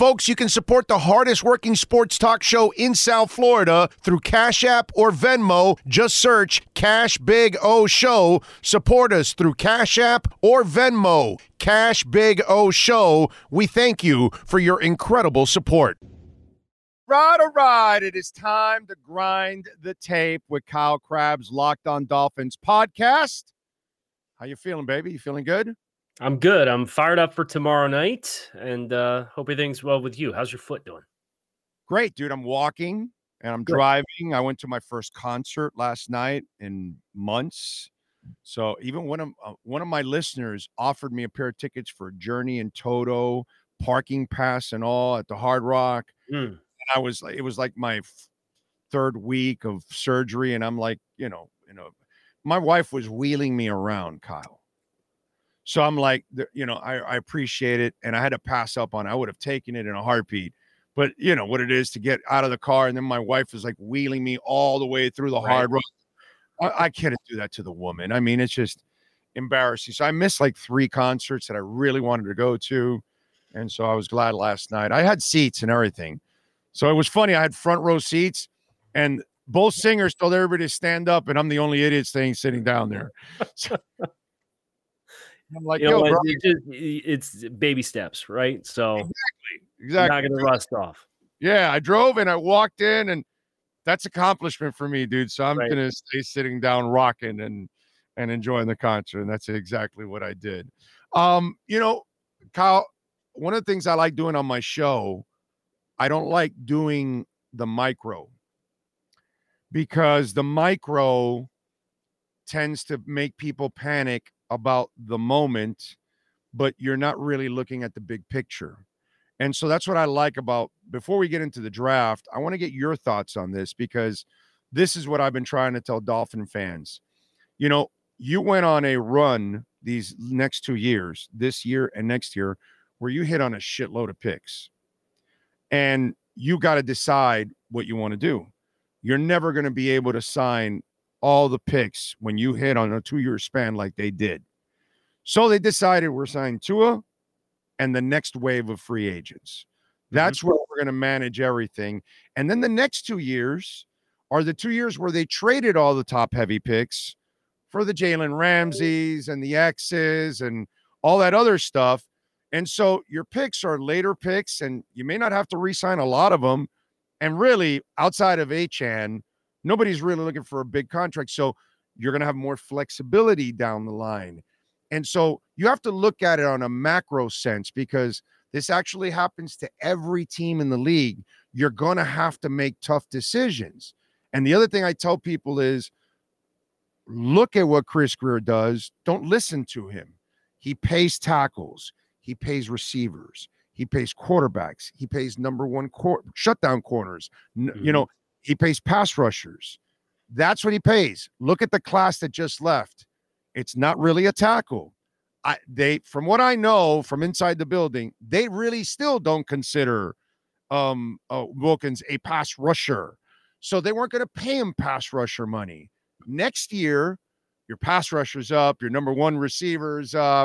Folks, you can support the hardest working sports talk show in South Florida through Cash App or Venmo. Just search Cash Big O Show. Support us through Cash App or Venmo. Cash Big O Show. We thank you for your incredible support. All right. It is time to grind the tape with Kyle Crabbs, Locked on Dolphins podcast. How you feeling, baby? You feeling good? I'm good. I'm fired up for tomorrow night, and hope everything's well with you. How's your foot doing? Great, dude. I'm walking and I'm Good. driving. I went to my first concert last night in months. So even one of my listeners offered me a pair of tickets for Journey and Toto, parking pass and all at the Hard Rock. And it was like my third week of surgery, and I'm like, my wife was wheeling me around, Kyle. So I'm like, I appreciate it, and I had to pass up on it. I would have taken it in a heartbeat. But you know what it is to get out of the car, and then my wife is like wheeling me all the way through the Hard Rock. I can't do that to the woman. I mean, it's just embarrassing. So I missed like 3 concerts that I really wanted to go to, and so I was glad last night. I had seats and everything. So it was funny. I had front row seats, and both singers told everybody to stand up, and I'm the only idiot sitting down there. So, I'm like, bro, bro. It's baby steps, right? So exactly. You're not going to rust off. Yeah, I drove and I walked in, and that's accomplishment for me, dude. So I'm going to stay sitting down, rocking and enjoying the concert, and that's exactly what I did. Kyle, one of the things I like doing on my show, I don't like doing the micro, because the micro tends to make people panic about the moment, but you're not really looking at the big picture. And so that's what I like about, before we get into the draft, I want to get your thoughts on this, because this is what I've been trying to tell Dolphin fans. You went on a run these next 2 years, this year and next year, where you hit on a shitload of picks. And you got to decide what you want to do. You're never going to be able to sign all the picks when you hit on a 2-year span like they did. So they decided we're signing Tua and the next wave of free agents. That's where we're going to manage everything. And then the next 2 years are the 2 years where they traded all the top heavy picks for the Jalen Ramseys and the X's and all that other stuff. And so your picks are later picks, and you may not have to re-sign a lot of them. And really, outside of Achane, nobody's really looking for a big contract. So you're going to have more flexibility down the line. And so you have to look at it on a macro sense, because this actually happens to every team in the league. You're going to have to make tough decisions. And the other thing I tell people is, look at what Chris Grier does. Don't listen to him. He pays tackles. He pays receivers. He pays quarterbacks. He pays number one shutdown corners. He pays pass rushers. That's what he pays. Look at the class that just left. It's not really a tackle. From what I know from inside the building, they really still don't consider Wilkins a pass rusher. So they weren't going to pay him pass rusher money. Next year, your pass rusher's up, your number one receiver's up.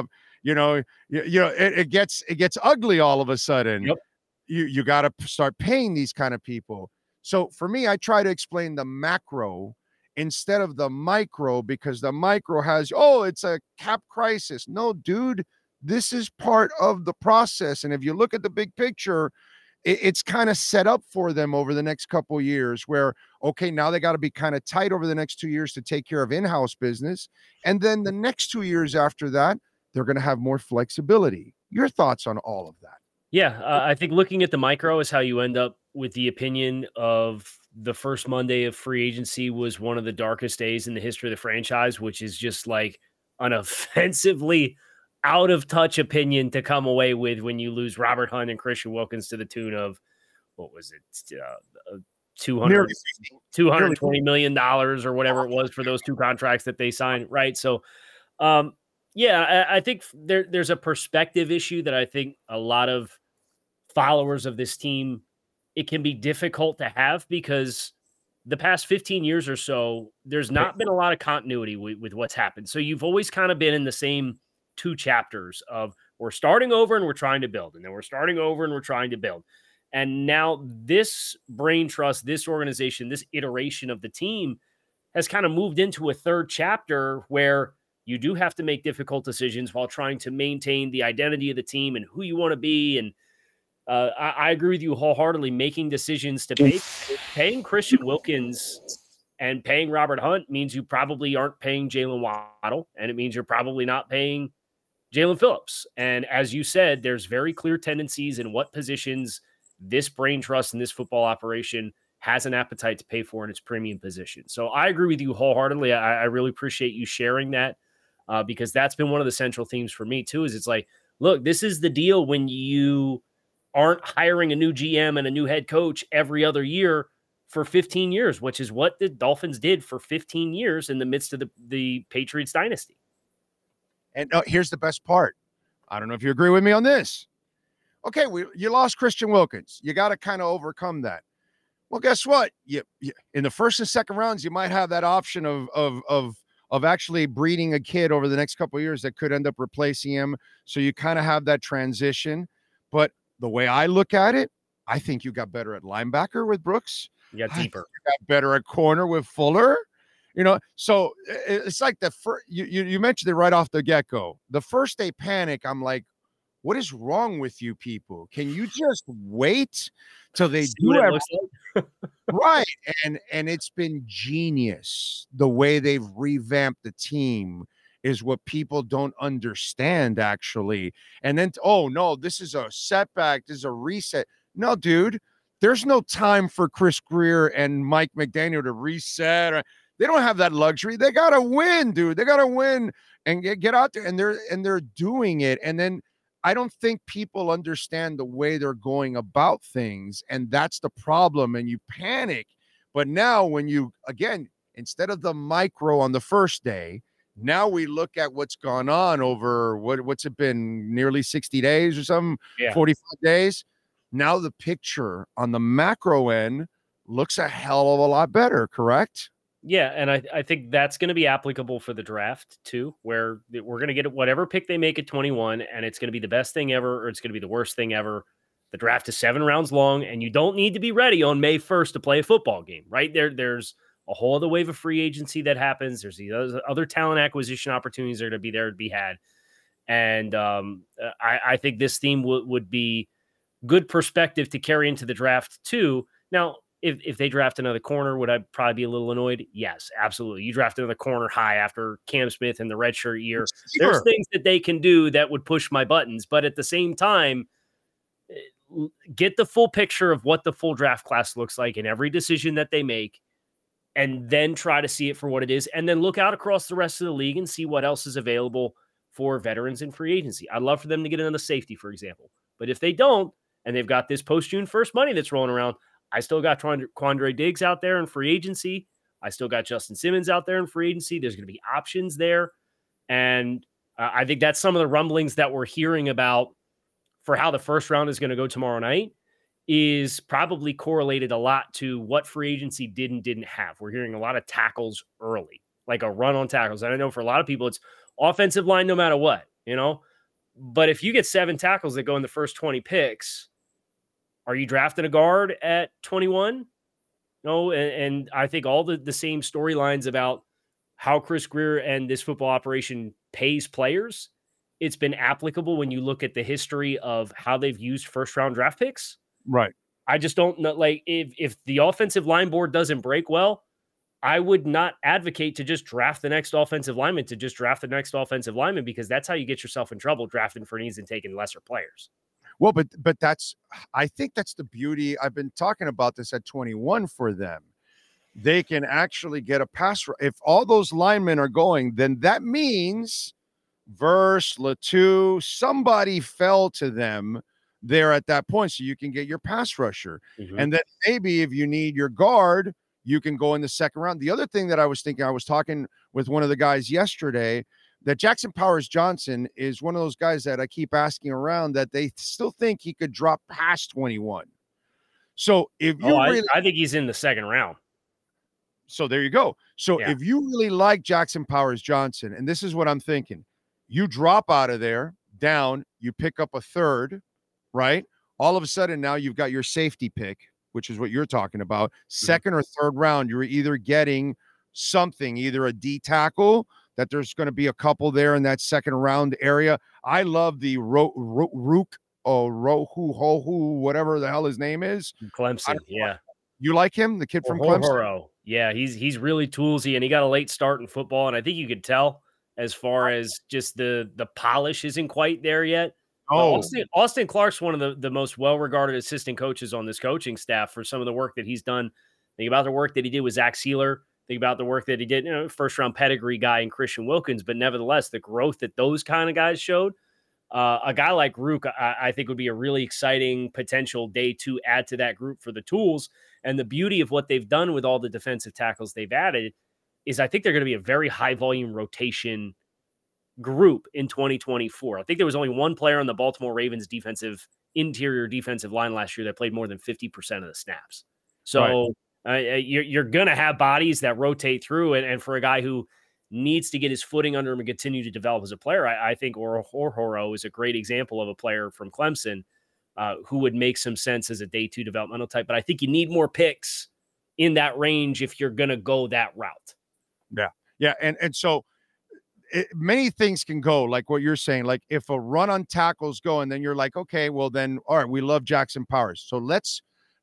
It gets ugly all of a sudden. Yep. You got to start paying these kind of people. So for me, I try to explain the macro instead of the micro, because the micro has, it's a cap crisis. No, dude, this is part of the process. And if you look at the big picture, it's kind of set up for them over the next couple of years where, okay, now they got to be kind of tight over the next 2 years to take care of in-house business. And then the next 2 years after that, they're going to have more flexibility. Your thoughts on all of that? Yeah, I think looking at the micro is how you end up with the opinion of the first Monday of free agency was one of the darkest days in the history of the franchise, which is just like an offensively out of touch opinion to come away with when you lose Robert Hunt and Christian Wilkins to the tune of, what was it? $220 million or whatever it was for those 2 contracts that they signed. Right. So, I think there's a perspective issue that I think a lot of followers of this team, it can be difficult to have, because the past 15 years or so, there's not been a lot of continuity with what's happened. So you've always kind of been in the same 2 chapters of We're starting over and we're trying to build. And then we're starting over and we're trying to build. And now this brain trust, this organization, this iteration of the team has kind of moved into a third chapter where you do have to make difficult decisions while trying to maintain the identity of the team and who you want to be. And I agree with you wholeheartedly. Making decisions to paying Christian Wilkins and paying Robert Hunt means you probably aren't paying Jalen Waddle, and it means you're probably not paying Jalen Phillips. And as you said, there's very clear tendencies in what positions this brain trust and this football operation has an appetite to pay for in its premium position. So I agree with you wholeheartedly. I really appreciate you sharing that because that's been one of the central themes for me too, is it's like, look, this is the deal when you aren't hiring a new GM and a new head coach every other year for 15 years, which is what the Dolphins did for 15 years in the midst of the Patriots dynasty. And here's the best part. I don't know if you agree with me on this. Okay, you lost Christian Wilkins. You got to kind of overcome that. Well, guess what? You in the first and second rounds, you might have that option of actually breeding a kid over the next couple of years that could end up replacing him. So you kind of have that transition. But the way I look at it, I think you got better at linebacker with Brooks. You got deeper. You got better at corner with Fuller. So it's like the first, you mentioned it right off the get-go. The first day panic, I'm like, what is wrong with you people? Can you just wait till they do everything? Right. And it's been genius. The way they've revamped the team is what people don't understand, actually. And then, oh, no, this is a setback. This is a reset. No, dude, there's no time for Chris Grier and Mike McDaniel to reset. They don't have that luxury. They got to win, dude. They got to win and get out there. And they're doing it. And then I don't think people understand the way they're going about things. And that's the problem. And you panic. But now when you, again, instead of the micro on the first day, now we look at what's gone on over what's it been, nearly 60 days or something, 45 days. Now the picture on the macro end looks a hell of a lot better, correct? Yeah, and I think that's going to be applicable for the draft too, where we're going to get whatever pick they make at 21, and it's going to be the best thing ever, or it's going to be the worst thing ever. The draft is 7 rounds long, and you don't need to be ready on May 1st to play a football game, right? There's a whole other wave of free agency that happens. There's the other talent acquisition opportunities that are going to be there to be had. And I think this theme would be good perspective to carry into the draft too. Now, if they draft another corner, would I probably be a little annoyed? Yes, absolutely. You draft another corner high after Cam Smith in the redshirt year. Sure. There's things that they can do that would push my buttons. But at the same time, get the full picture of what the full draft class looks like in every decision that they make, and then try to see it for what it is. And then look out across the rest of the league and see what else is available for veterans in free agency. I'd love for them to get another safety, for example. But if they don't, and they've got this post-June 1st money that's rolling around, I still got Quandre Diggs out there in free agency. I still got Justin Simmons out there in free agency. There's going to be options there. And I think that's some of the rumblings that we're hearing about for how the first round is going to go tomorrow night is probably correlated a lot to what free agency did and didn't have. We're hearing a lot of tackles early, like a run on tackles. And I know for a lot of people, it's offensive line no matter what, But if you get 7 tackles that go in the first 20 picks, are you drafting a guard at 21? No, and I think all the same storylines about how Chris Grier and this football operation pays players, it's been applicable when you look at the history of how they've used first-round draft picks. Right. I just don't know. Like, if the offensive line board doesn't break well, I would not advocate to just draft the next offensive lineman because that's how you get yourself in trouble, drafting for needs and taking lesser players. Well, but I think that's the beauty. I've been talking about this at 21 for them. They can actually get a pass. If all those linemen are going, then that means Verse, Latu, somebody fell to them there at that point. So you can get your pass rusher. Mm-hmm. And then maybe if you need your guard, you can go in the second round. The other thing that I was thinking, I was talking with one of the guys yesterday, that Jackson Powers Johnson is one of those guys that I keep asking around that they still think he could drop past 21. So if you I think he's in the second round. So there you go. So if you really like Jackson Powers Johnson, and this is what I'm thinking, you drop out of there down, you pick up a third, right? All of a sudden now you've got your safety pick, which is what you're talking about. Second or third round, you're either getting something, either a D tackle, that there's going to be a couple there in that second round area. I love the Rook or Rohu Hohu, whatever the hell his name is. Clemson, yeah. You like him, the kid from Clemson? Horo. Yeah, he's really toolsy, and he got a late start in football, and I think you could tell as far as just the polish isn't quite there yet. Oh, Austin Clark's one of the most well-regarded assistant coaches on this coaching staff for some of the work that he's done. Think about the work that he did with Zach Sealer. Think about the work that he did, first-round pedigree guy in Christian Wilkins, but nevertheless, the growth that those kind of guys showed. A guy like Rook, I think, would be a really exciting potential day 2 add to that group for the tools. And the beauty of what they've done with all the defensive tackles they've added is I think they're going to be a very high-volume rotation group in 2024. I think there was only one player on the Baltimore Ravens interior defensive line last year that played more than 50% of the snaps. So you're going to have bodies that rotate through. And for a guy who needs to get his footing under him and continue to develop as a player, I think Horo is a great example of a player from Clemson who would make some sense as a day 2 developmental type. But I think you need more picks in that range if you're going to go that route. Yeah. Yeah. And so many things can go like what you're saying. Like if a run on tackles go, and then you're like, okay, well then, all right, we love Jackson Powers. So let's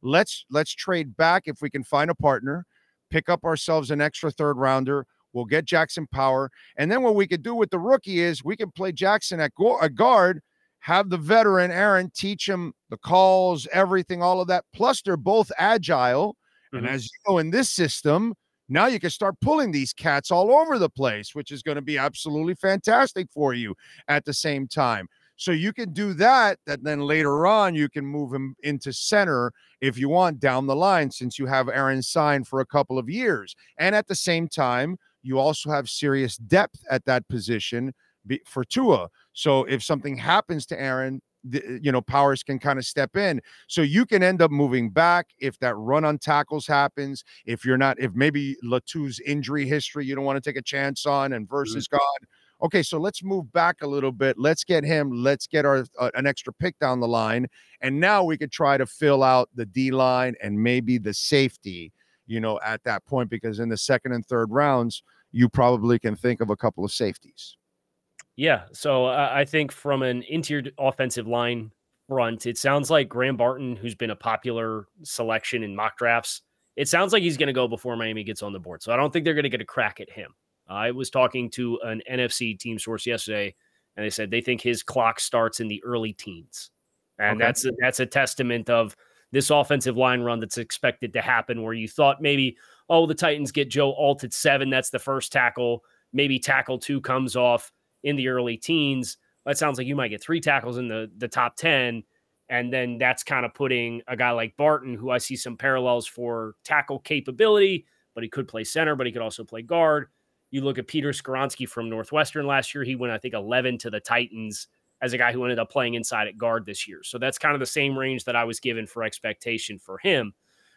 trade back. If we can find a partner, pick up ourselves an extra third rounder. We'll get Jackson Power. And then what we could do with the rookie is we can play Jackson at guard, have the veteran Aaron teach him the calls, everything, all of that. Plus they're both agile. And as you know, in this system, now you can start pulling these cats all over the place, which is going to be absolutely fantastic for you at the same time. So you can do that then later on you can move him into center if you want down the line, since you have Aaron signed for a couple of years. And at the same time, you also have serious depth at that position for Tua. So if something happens to Aaron, Powers can kind of step in. So you can end up moving back if that run on tackles happens. If maybe Latu's injury history, you don't want to take a chance on and versus God. Okay, so let's move back a little bit. Let's get him. Let's get our an extra pick down the line. And now we could try to fill out the D line and maybe the safety, at that point, because in the second and third rounds, you probably can think of a couple of safeties. Yeah, so I think from an interior offensive line front, it sounds like Graham Barton, who's been a popular selection in mock drafts, it sounds like he's going to go before Miami gets on the board. So I don't think they're going to get a crack at him. I was talking to an NFC team source yesterday, and they said they think his clock starts in the early teens. And that's a testament of this offensive line run that's expected to happen, where you thought maybe, the Titans get Joe Alt at 7. That's the first tackle. Maybe tackle 2 comes off in the early teens. That sounds like you might get 3 tackles in the top 10. And then that's kind of putting a guy like Barton, who I see some parallels for tackle capability, but he could play center, but he could also play guard. You look at Peter Skoronski from Northwestern last year. He went, I think, 11 to the Titans as a guy who ended up playing inside at guard this year. So that's kind of the same range that I was given for expectation for him.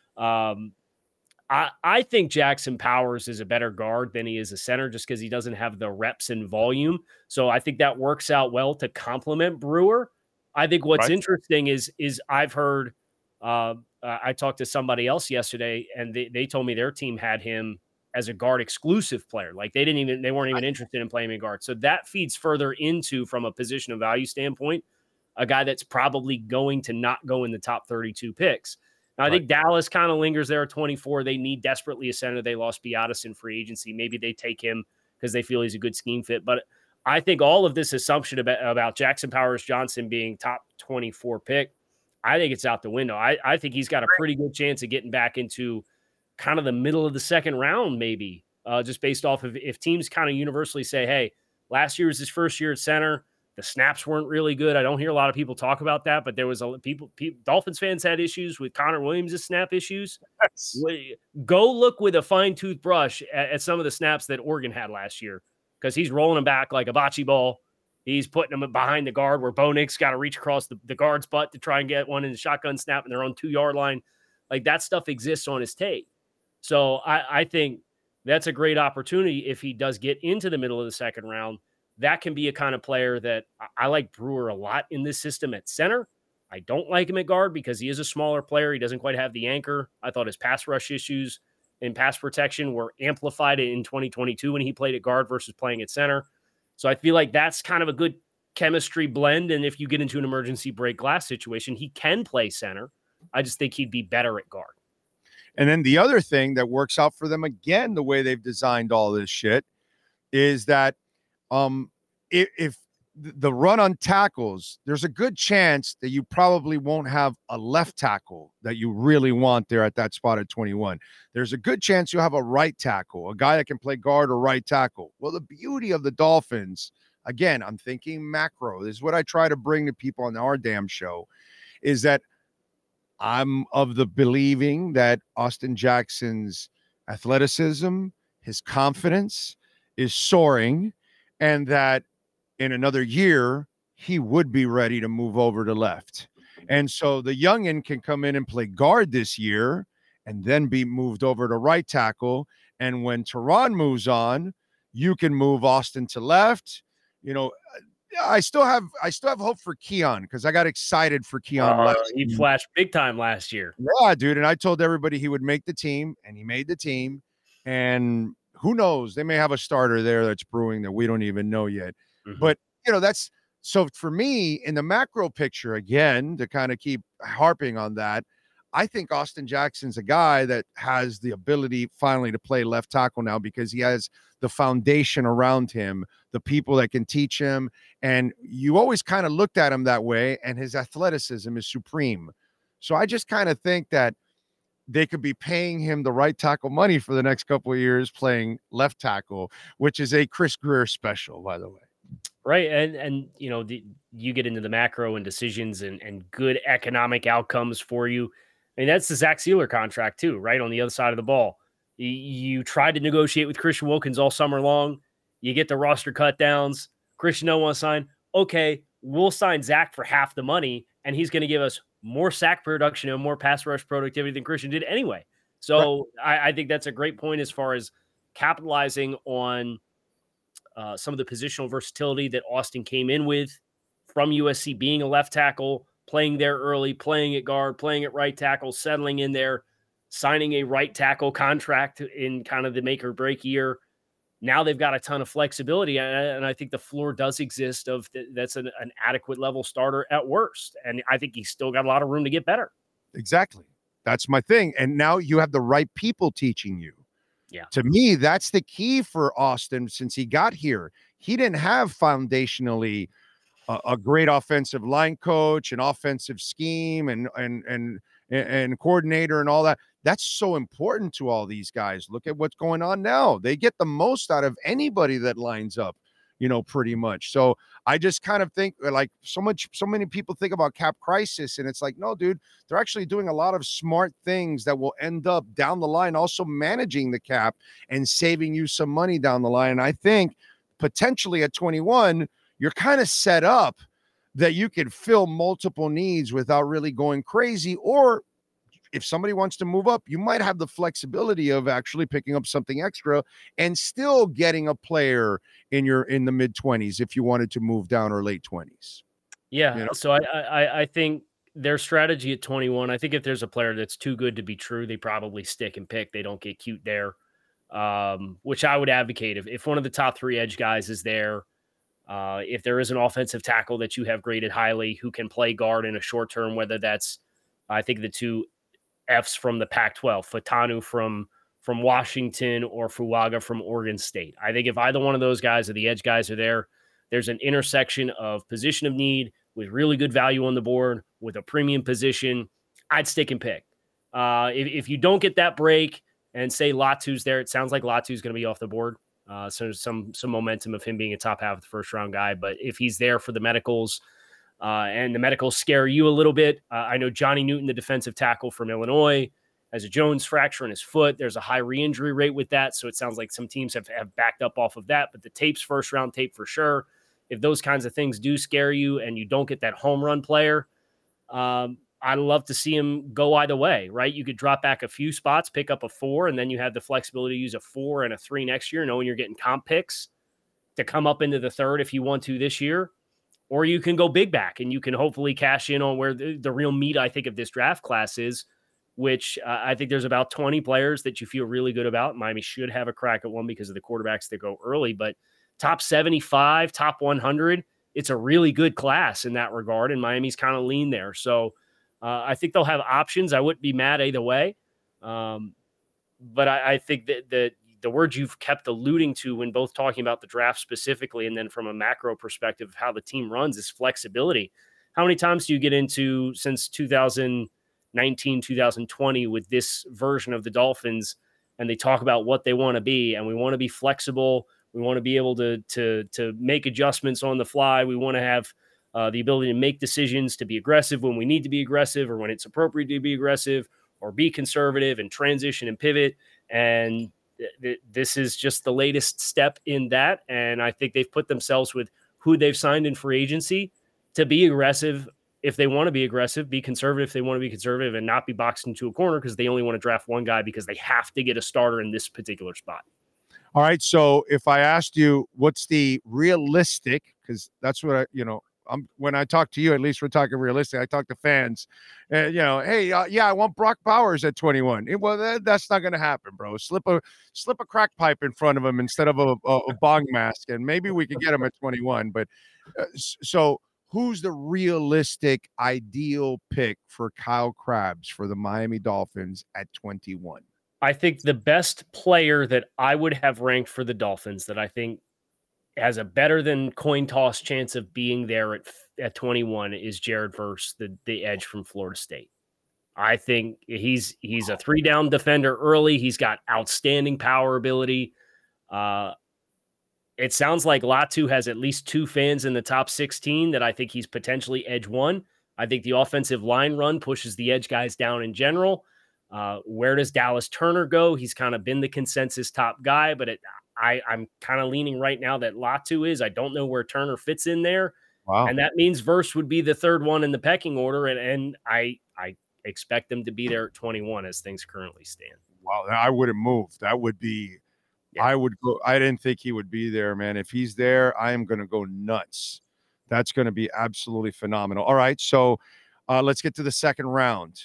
I think Jackson Powers is a better guard than he is a center, just because he doesn't have the reps and volume. So I think that works out well to complement Brewer. I think what's interesting is I've heard, I talked to somebody else yesterday, and they told me their team had him as a guard exclusive player. Like they weren't even interested in playing him in guard. So that feeds further into, from a position of value standpoint, a guy that's probably going to not go in the top 32 picks. Now, I think Dallas kind of lingers there at 24. They need desperately a center. They lost Biadasz in free agency. Maybe they take him because they feel he's a good scheme fit. But I think all of this assumption about Jackson Powers Johnson being top 24 pick, I think it's out the window. I think he's got a pretty good chance of getting back into kind of the middle of the second round, maybe, just based off of if teams kind of universally say, hey, last year was his first year at center. The snaps weren't really good. I don't hear a lot of people talk about that, but there was Dolphins fans had issues with Connor Williams' snap issues. Yes. Go look with a fine-tooth brush at some of the snaps that Oregon had last year, because he's rolling them back like a bocce ball. He's putting them behind the guard where Bo Nix got to reach across the guard's butt to try and get one in the shotgun snap in their own 2-yard line. Like, that stuff exists on his tape. So I think that's a great opportunity if he does get into the middle of the second round. that can be a kind of player that I like Brewer a lot in this system at center. I don't like him at guard because he is a smaller player. He doesn't quite have the anchor. I thought his pass rush issues and pass protection were amplified in 2022 when he played at guard versus playing at center. So I feel like that's kind of a good chemistry blend. And if you get into an emergency break glass situation, he can play center. I just think he'd be better at guard. And then the other thing that works out for them again, the way they've designed all this shit, is that if the run on tackles, there's a good chance that you probably won't have a left tackle that you really want there at that spot at 21. There's a good chance you'll have a right tackle, a guy that can play guard or right tackle. Well, the beauty of the Dolphins, again, I'm thinking macro. This is what I try to bring to people on our damn show, is that I'm of the believing that Austin Jackson's athleticism, his confidence is soaring, and that in another year, he would be ready to move over to left. And so the youngin can come in and play guard this year and then be moved over to right tackle. And when Teron moves on, you can move Austin to left. You know, I still have hope for Keon because I got excited for Keon. He flashed big time last year. Yeah, dude. And I told everybody he would make the team, and he made the team. And who knows? They may have a starter there that's brewing that we don't even know yet. Mm-hmm. But, you know, that's so for me in the macro picture, again, to kind of keep harping on that, I think Austin Jackson's a guy that has the ability finally to play left tackle now because he has the foundation around him, the people that can teach him. And you always kind of looked at him that way, and his athleticism is supreme. So I just kind of think that they could be paying him the right tackle money for the next couple of years playing left tackle, which is a Chris Grier special, by the way. Right. And you know, you get into the macro and decisions and good economic outcomes for you. I mean, that's the Zach Sealer contract too, right? On the other side of the ball. You tried to negotiate with Christian Wilkins all summer long. You get the roster cut downs. Christian don't want to sign. Okay, we'll sign Zach for half the money, and he's going to give us more sack production and more pass rush productivity than Christian did anyway. So right. I think that's a great point as far as capitalizing on some of the positional versatility that Austin came in with from USC, being a left tackle, playing there early, playing at guard, playing at right tackle, settling in there, signing a right tackle contract in kind of the make or break year. Now they've got a ton of flexibility, and I think the floor does exist of that's an adequate level starter at worst. And I think he's still got a lot of room to get better. Exactly. That's my thing. And now you have the right people teaching you. Yeah. To me, that's the key for Austin since he got here. He didn't have foundationally a great offensive line coach, an offensive scheme, and coordinator and all that. That's so important to all these guys. Look at what's going on now. They get the most out of anybody that lines up, you know, pretty much. So I just kind of think like so many people think about cap crisis, and it's like, no, dude, they're actually doing a lot of smart things that will end up down the line, also managing the cap and saving you some money down the line. And I think potentially at 21, you're kind of set up that you could fill multiple needs without really going crazy. Or if somebody wants to move up, you might have the flexibility of actually picking up something extra and still getting a player in the mid 20s if you wanted to move down or late 20s. Yeah. You know? So I think their strategy at 21, I think if there's a player that's too good to be true, they probably stick and pick. They don't get cute there, which I would advocate. If one of the top three edge guys is there, if there is an offensive tackle that you have graded highly who can play guard in a short term, whether that's, I think the two F's from the Pac-12, Fatanu from Washington or Fuaga from Oregon State. I think if either one of those guys or the edge guys are there, there's an intersection of position of need with really good value on the board with a premium position. I'd stick and pick. If you don't get that break and say Latu's there, it sounds like Latu's going to be off the board. So there's some momentum of him being a top half of the first round guy. But if he's there for the medicals and the medicals scare you a little bit, I know Johnny Newton, the defensive tackle from Illinois, has a Jones fracture in his foot. There's a high re-injury rate with that. So it sounds like some teams have backed up off of that. But the tape's first round tape for sure. If those kinds of things do scare you and you don't get that home run player, I'd love to see him go either way, right? You could drop back a few spots, pick up a 4, and then you have the flexibility to use a 4 and a 3 next year, knowing you're getting comp picks. to come up into the third if you want to this year, or you can go big back and you can hopefully cash in on where the real meat, I think, of this draft class is, which I think there's about 20 players that you feel really good about. Miami should have a crack at one because of the quarterbacks that go early, but top 75, top 100, it's a really good class in that regard, and Miami's kind of lean there. So I think they'll have options. I wouldn't be mad either way. But I think that the words you've kept alluding to when both talking about the draft specifically and then from a macro perspective of how the team runs is flexibility. How many times do you get into since 2019, 2020 with this version of the Dolphins, and they talk about what they want to be, and we want to be flexible. We want to be able to make adjustments on the fly. We want to have the ability to make decisions, to be aggressive when we need to be aggressive or when it's appropriate to be aggressive, or be conservative and transition and pivot. And this is just the latest step in that. And I think they've put themselves with who they've signed in free agency to be aggressive if they want to be aggressive, be conservative if they want to be conservative, and not be boxed into a corner because they only want to draft one guy because they have to get a starter in this particular spot. All right. So if I asked you what's the realistic, because that's what when I talk to you, at least we're talking realistic. I talk to fans, and hey, I want Brock Bowers at 21. That's not going to happen, bro. Slip a crack pipe in front of him instead of a bong mask, and maybe we could get him at 21. But so who's the realistic ideal pick for Kyle Krabs for the Miami Dolphins at 21? I think the best player that I would have ranked for the Dolphins that I think has a better than coin toss chance of being there at 21 is Jared Verse, the edge from Florida State. I think he's a 3-down defender early. He's got outstanding power ability. It sounds like Latu has at least 2 fans in the top 16 that I think he's potentially edge 1. I think the offensive line run pushes the edge guys down in general. Where does Dallas Turner go? He's kind of been the consensus top guy, but I'm kind of leaning right now that Latu is. I don't know where Turner fits in there. Wow. And that means Verse would be the third one in the pecking order. And I expect them to be there at 21 as things currently stand. Wow. I wouldn't move. That would be, yeah. I would go. I didn't think he would be there, man. If he's there, I am going to go nuts. That's going to be absolutely phenomenal. All right. So let's get to the second round.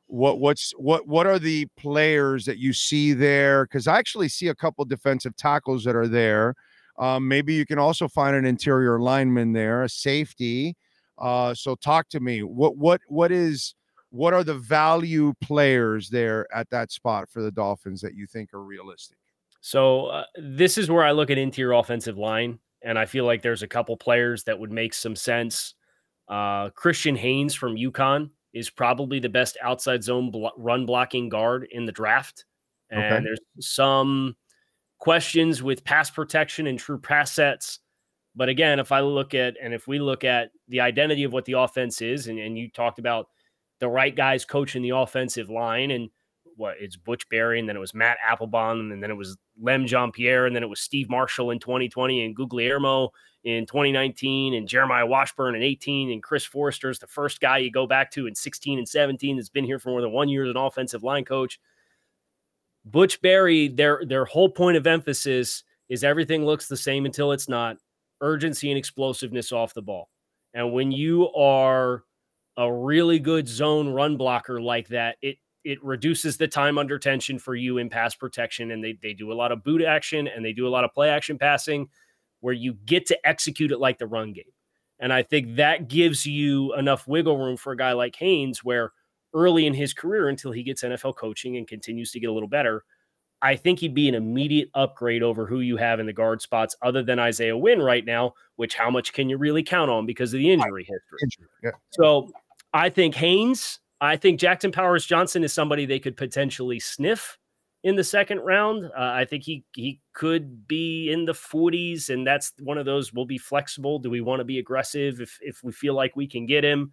What are the players that you see there? Because I actually see a couple defensive tackles that are there. Maybe you can also find an interior lineman there, a safety. So talk to me. What are the value players there at that spot for the Dolphins that you think are realistic? So this is where I look at interior offensive line, and I feel like there's a couple players that would make some sense. Christian Haynes from UConn is probably the best outside zone run blocking guard in the draft. And There's some questions with pass protection and true pass sets. But again, if we look at the identity of what the offense is, and you talked about the right guys coaching the offensive line, and it's Butch Berry, and then it was Matt Applebaum, and then it was Lem Jean-Pierre, and then it was Steve Marshall in 2020, and Guglielmo in 2019, and Jeremiah Washburn in 18, and Chris Forrester is the first guy you go back to in 16 and 17 that's been here for more than 1 year as an offensive line coach. Butch Berry, their whole point of emphasis is everything looks the same until it's not. Urgency and explosiveness off the ball. And when you are a really good zone run blocker like that, it reduces the time under tension for you in pass protection. And they do a lot of boot action and they do a lot of play action passing where you get to execute it like the run game. And I think that gives you enough wiggle room for a guy like Haynes, where early in his career, until he gets NFL coaching and continues to get a little better, I think he'd be an immediate upgrade over who you have in the guard spots other than Isaiah Wynn right now, which how much can you really count on because of the injury history? Yeah. So I think Haynes, I think Jackson Powers Johnson is somebody they could potentially sniff in the second round. I think he could be in the 40s, and that's one of those. We'll be flexible. Do we want to be aggressive if we feel like we can get him?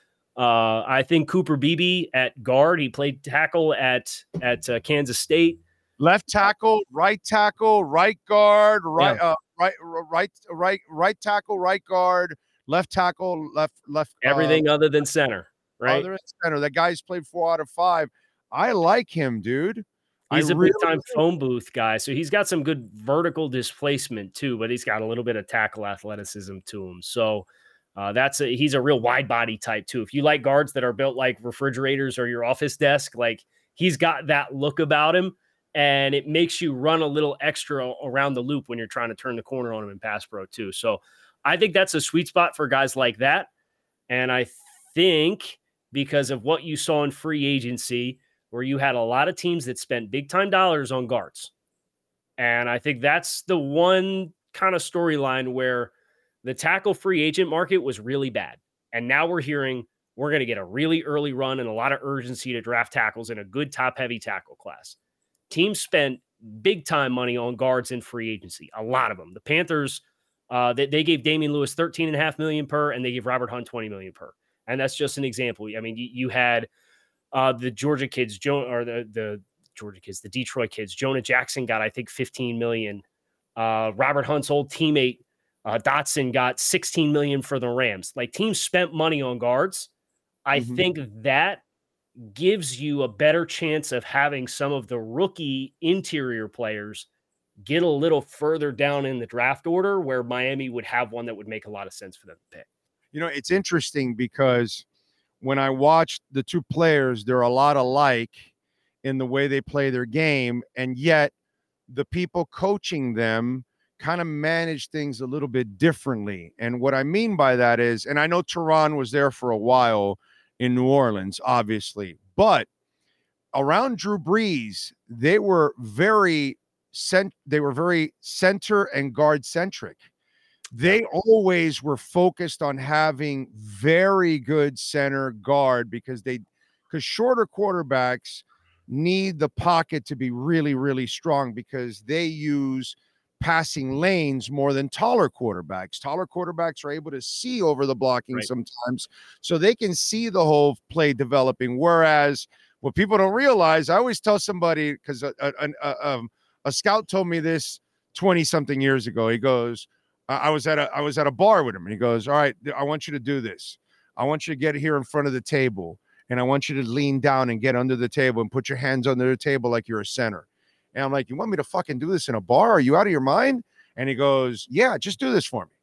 I think Cooper Beebe at guard. He played tackle at Kansas State. Left tackle, right guard, right tackle, right guard, left tackle, left. Everything other than center, right? Other than center. That guy's played 4 out of 5. I like him, dude. He's a really big time phone booth guy. So he's got some good vertical displacement too, but he's got a little bit of tackle athleticism to him. So he's a real wide body type too. If you like guards that are built like refrigerators or your office desk, like he's got that look about him, and it makes you run a little extra around the loop when you're trying to turn the corner on him in pass pro too. So I think that's a sweet spot for guys like that. And I think because of what you saw in free agency, where you had a lot of teams that spent big time dollars on guards. And I think that's the one kind of storyline where the tackle free agent market was really bad. And now we're hearing we're going to get a really early run and a lot of urgency to draft tackles in a good top heavy tackle class. Teams spent big time money on guards in free agency, a lot of them. The Panthers, they gave Damian Lewis $13.5 million per, and they gave Robert Hunt $20 million per. And that's just an example. I mean, you had the Georgia kids, the Detroit kids. Jonah Jackson got, I think, $15 million. Robert Hunt's old teammate, Dotson, got $16 million for the Rams. Like, teams spent money on guards. I think that gives you a better chance of having some of the rookie interior players get a little further down in the draft order, where Miami would have one that would make a lot of sense for them to pick. You know, it's interesting because when I watched the two players, they're a lot alike in the way they play their game, and yet the people coaching them kind of manage things a little bit differently. And what I mean by that is, and I know Teron was there for a while in New Orleans, obviously, but around Drew Brees, they were very center and guard centric. They always were focused on having very good center guard because shorter quarterbacks need the pocket to be really, really strong because they use passing lanes more than taller quarterbacks. Taller quarterbacks are able to see over the blocking sometimes, so they can see the whole play developing. Whereas what people don't realize, I always tell somebody, because a scout told me this 20-something years ago. He goes, I was at a bar with him, and he goes, all right, I want you to do this. I want you to get here in front of the table, and I want you to lean down and get under the table and put your hands under the table like you're a center. And I'm like, you want me to fucking do this in a bar? Are you out of your mind? And he goes, yeah, just do this for me.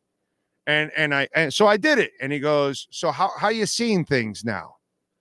And so I did it. And he goes, so how you seeing things now?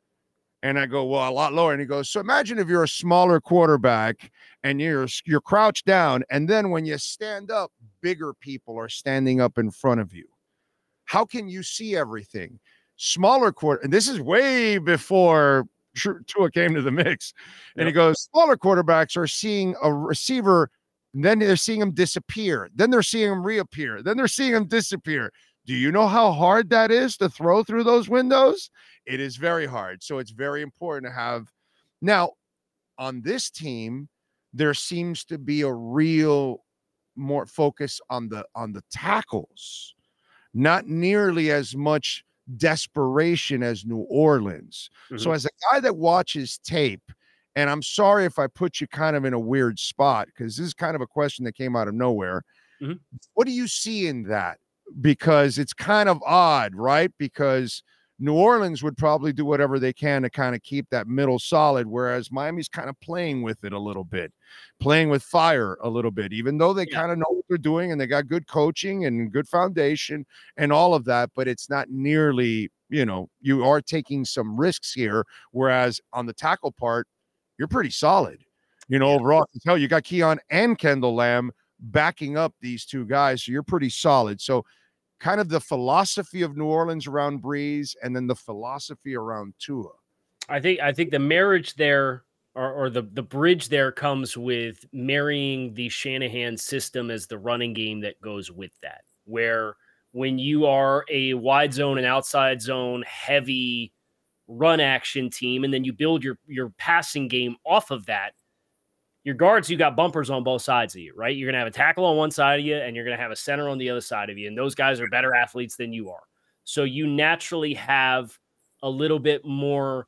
And I go, well, a lot lower. And he goes, so imagine if you're a smaller quarterback and you're crouched down, and then when you stand up, bigger people are standing up in front of you. How can you see everything? Smaller and this is way before Tua came to the mix. And he goes, smaller quarterbacks are seeing a receiver, and then they're seeing him disappear. Then they're seeing him reappear. Then they're seeing him disappear. Do you know how hard that is to throw through those windows? It is very hard. So it's very important to have. Now, on this team, there seems to be a real more focus on the tackles, not nearly as much desperation as New Orleans. So as a guy that watches tape, and I'm sorry if I put you kind of in a weird spot, because this is kind of a question that came out of nowhere. What do you see in that? Because it's kind of odd, right? Because New Orleans would probably do whatever they can to kind of keep that middle solid, whereas Miami's kind of playing with it a little bit, playing with fire a little bit, even though they kind of know what they're doing and they got good coaching and good foundation and all of that, but it's not nearly, you are taking some risks here, whereas on the tackle part, you're pretty solid. Overall, I can tell you got Keon and Kendall Lamb backing up these two guys, so you're pretty solid. So kind of the philosophy of New Orleans around Brees, and then the philosophy around Tua. I think the marriage there, or the bridge there, comes with marrying the Shanahan system as the running game that goes with that, where when you are a wide zone and outside zone heavy run action team, and then you build your passing game off of that, your guards, you got bumpers on both sides of you, right? You're going to have a tackle on one side of you, and you're going to have a center on the other side of you. And those guys are better athletes than you are. So you naturally have a little bit more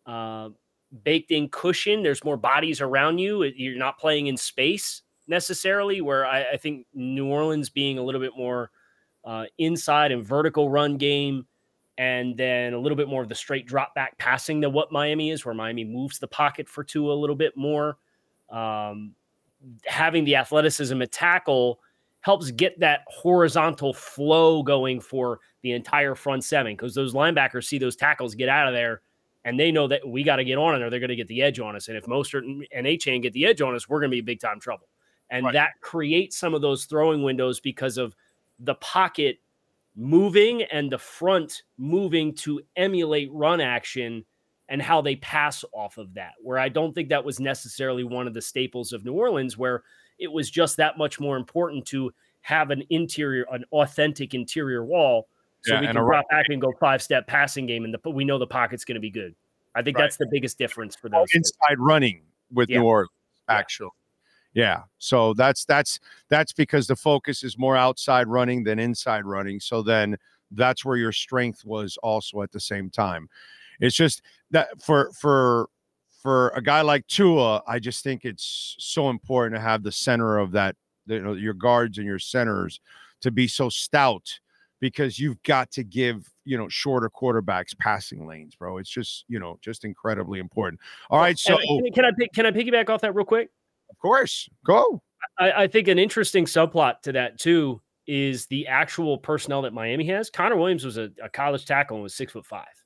baked in cushion. There's more bodies around you. You're not playing in space necessarily, where I think New Orleans being a little bit more inside and vertical run game, and then a little bit more of the straight drop back passing than what Miami is, where Miami moves the pocket for Tua a little bit more. having the athleticism at tackle helps get that horizontal flow going for the entire front seven, because those linebackers see those tackles get out of there and they know that we got to get on it or they're going to get the edge on us. And if Mostert and Achane get the edge on us, we're going to be in big time trouble. And that creates some of those throwing windows because of the pocket moving and the front moving to emulate run action and how they pass off of that, where I don't think that was necessarily one of the staples of New Orleans, where it was just that much more important to have an authentic interior wall so we can drop back and go 5-step passing game, and we know the pocket's going to be good. I think that's the biggest difference for those. Inside running with New Orleans, actually. Yeah. So that's because the focus is more outside running than inside running. So then that's where your strength was also at the same time. It's just that for a guy like Tua, I just think it's so important to have the center of that, your guards and your centers to be so stout, because you've got to give, shorter quarterbacks passing lanes, bro. It's just, just incredibly important. All right. So can I piggyback off that real quick? Of course. Go. I think an interesting subplot to that too is the actual personnel that Miami has. Connor Williams was a college tackle and was 6'5".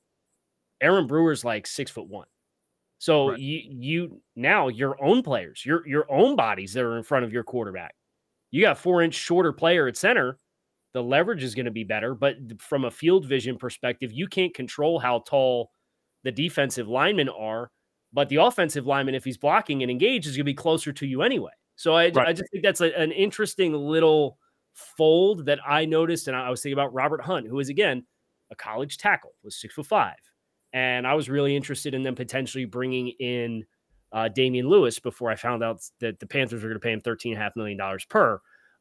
Aaron Brewer's like 6'1". So you now your own players, your own bodies that are in front of your quarterback. You got 4-inch shorter player at center. The leverage is going to be better, but from a field vision perspective, you can't control how tall the defensive linemen are, but the offensive lineman, if he's blocking and engaged, is going to be closer to you anyway. So I just think that's an interesting little fold that I noticed, and I was thinking about Robert Hunt, who is, again, a college tackle, was 6'5". And I was really interested in them potentially bringing in Damian Lewis before I found out that the Panthers were going to pay him $13.5 million per.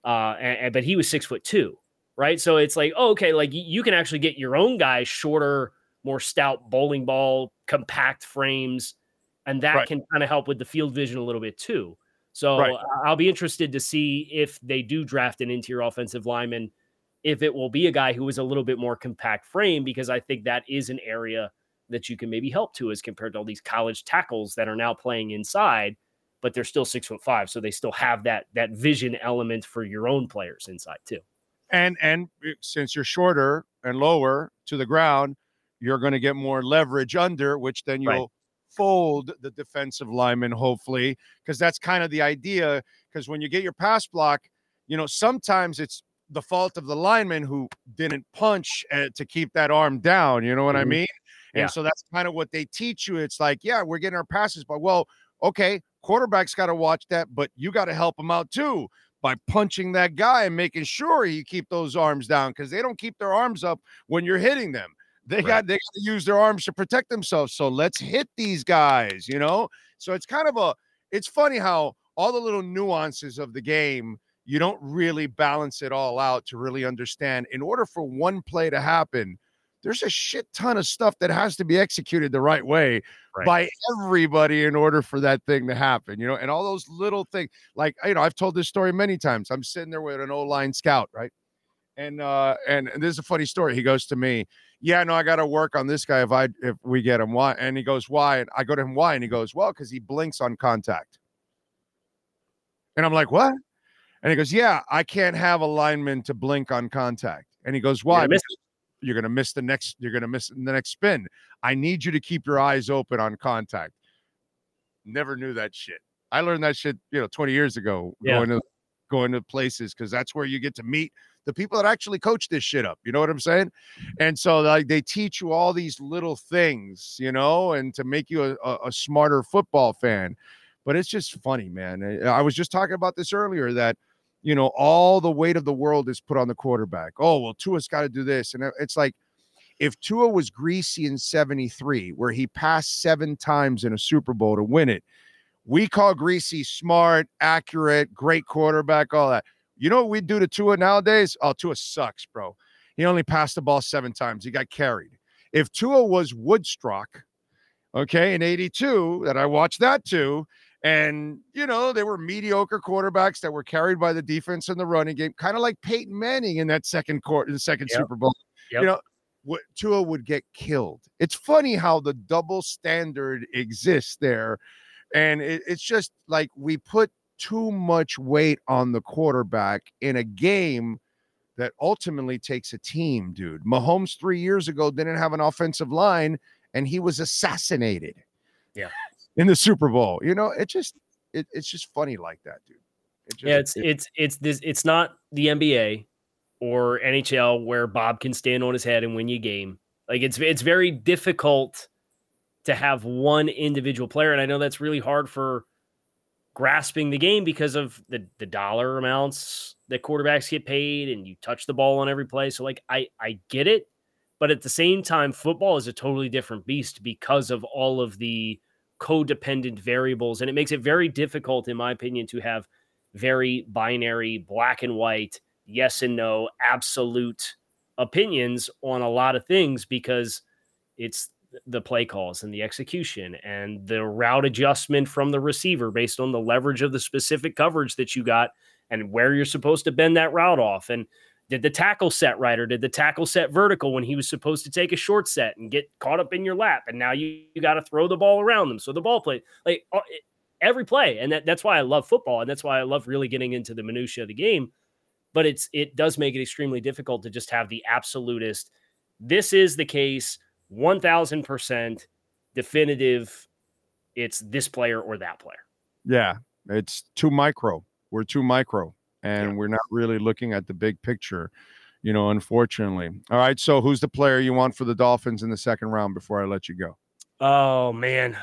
But he was 6'2", right? So it's like, okay, like you can actually get your own guys shorter, more stout bowling ball, compact frames, and that can kind of help with the field vision a little bit too. So I'll be interested to see if they do draft an interior offensive lineman, if it will be a guy who is a little bit more compact frame, because I think that is an area that you can maybe help to as compared to all these college tackles that are now playing inside, but they're still 6'5". So they still have that vision element for your own players inside too. And since you're shorter and lower to the ground, you're going to get more leverage under, which then you'll fold the defensive lineman, hopefully, because that's kind of the idea. Because when you get your pass block, sometimes it's the fault of the lineman who didn't punch to keep that arm down. You know what I mean? And so that's kind of what they teach you. It's like, we're getting our passes, but okay, quarterback's got to watch that, but you got to help him out too by punching that guy and making sure you keep those arms down, because they don't keep their arms up when you're hitting them. They got to use their arms to protect themselves. So let's hit these guys, So it's kind of it's funny how all the little nuances of the game, you don't really balance it all out to really understand. In order for one play to happen, there's a shit ton of stuff that has to be executed the right way by everybody in order for that thing to happen, and all those little things. Like, I've told this story many times. I'm sitting there with an O-line scout, right? And this is a funny story. He goes to me, I got to work on this guy if we get him. Why? And he goes, why? And I go to him, why? And he goes, well, because he blinks on contact. And I'm like, what? And he goes, I can't have a lineman to blink on contact. And he goes, why? You're going to miss the next spin. I need you to keep your eyes open on contact. Never knew that shit. I learned that shit, 20 years ago, going to places, because that's where you get to meet the people that actually coach this shit up. You know what I'm saying? And so they teach you all these little things, and to make you a smarter football fan. But it's just funny, man. I was just talking about this earlier, that all the weight of the world is put on the quarterback. Oh, well, Tua's got to do this. And it's like, if Tua was Greasy in 73, where he passed 7 times in a Super Bowl to win it, we call Greasy smart, accurate, great quarterback, all that. You know what we do to Tua nowadays? Oh, Tua sucks, bro. He only passed the ball 7 times. He got carried. If Tua was Woodstock, in 82, that I watched that too, and, they were mediocre quarterbacks that were carried by the defense in the running game, kind of like Peyton Manning in that second Super Bowl. Tua would get killed. It's funny how the double standard exists there, And it's just like we put too much weight on the quarterback in a game that ultimately takes a team, dude. Mahomes 3 years ago didn't have an offensive line, and he was assassinated. Yeah. In the Super Bowl. It's just funny like that, dude. It's not the NBA or NHL where Bob can stand on his head and win you a game. Like it's very difficult to have one individual player, and I know that's really hard for grasping the game because of the dollar amounts that quarterbacks get paid, and you touch the ball on every play. So like I get it, but at the same time, football is a totally different beast because of all of the codependent variables, and it makes it very difficult, in my opinion, to have very binary, black and white, yes and no, absolute opinions on a lot of things because it's the play calls and the execution and the route adjustment from the receiver based on the leverage of the specific coverage that you got and where you're supposed to bend that route off. And did the tackle set right, or did the tackle set vertical when he was supposed to take a short set and get caught up in your lap? And now you got to throw the ball around them. So the ball play, like every play. And that's why I love football. And that's why I love really getting into the minutia of the game. But it does make it extremely difficult to just have the absolutist. This is the case, 1,000% definitive. It's this player or that player. Yeah, it's too micro. We're too micro, and we're not really looking at the big picture, unfortunately. All right, so who's the player you want for the Dolphins in the second round before I let you go? Oh, man.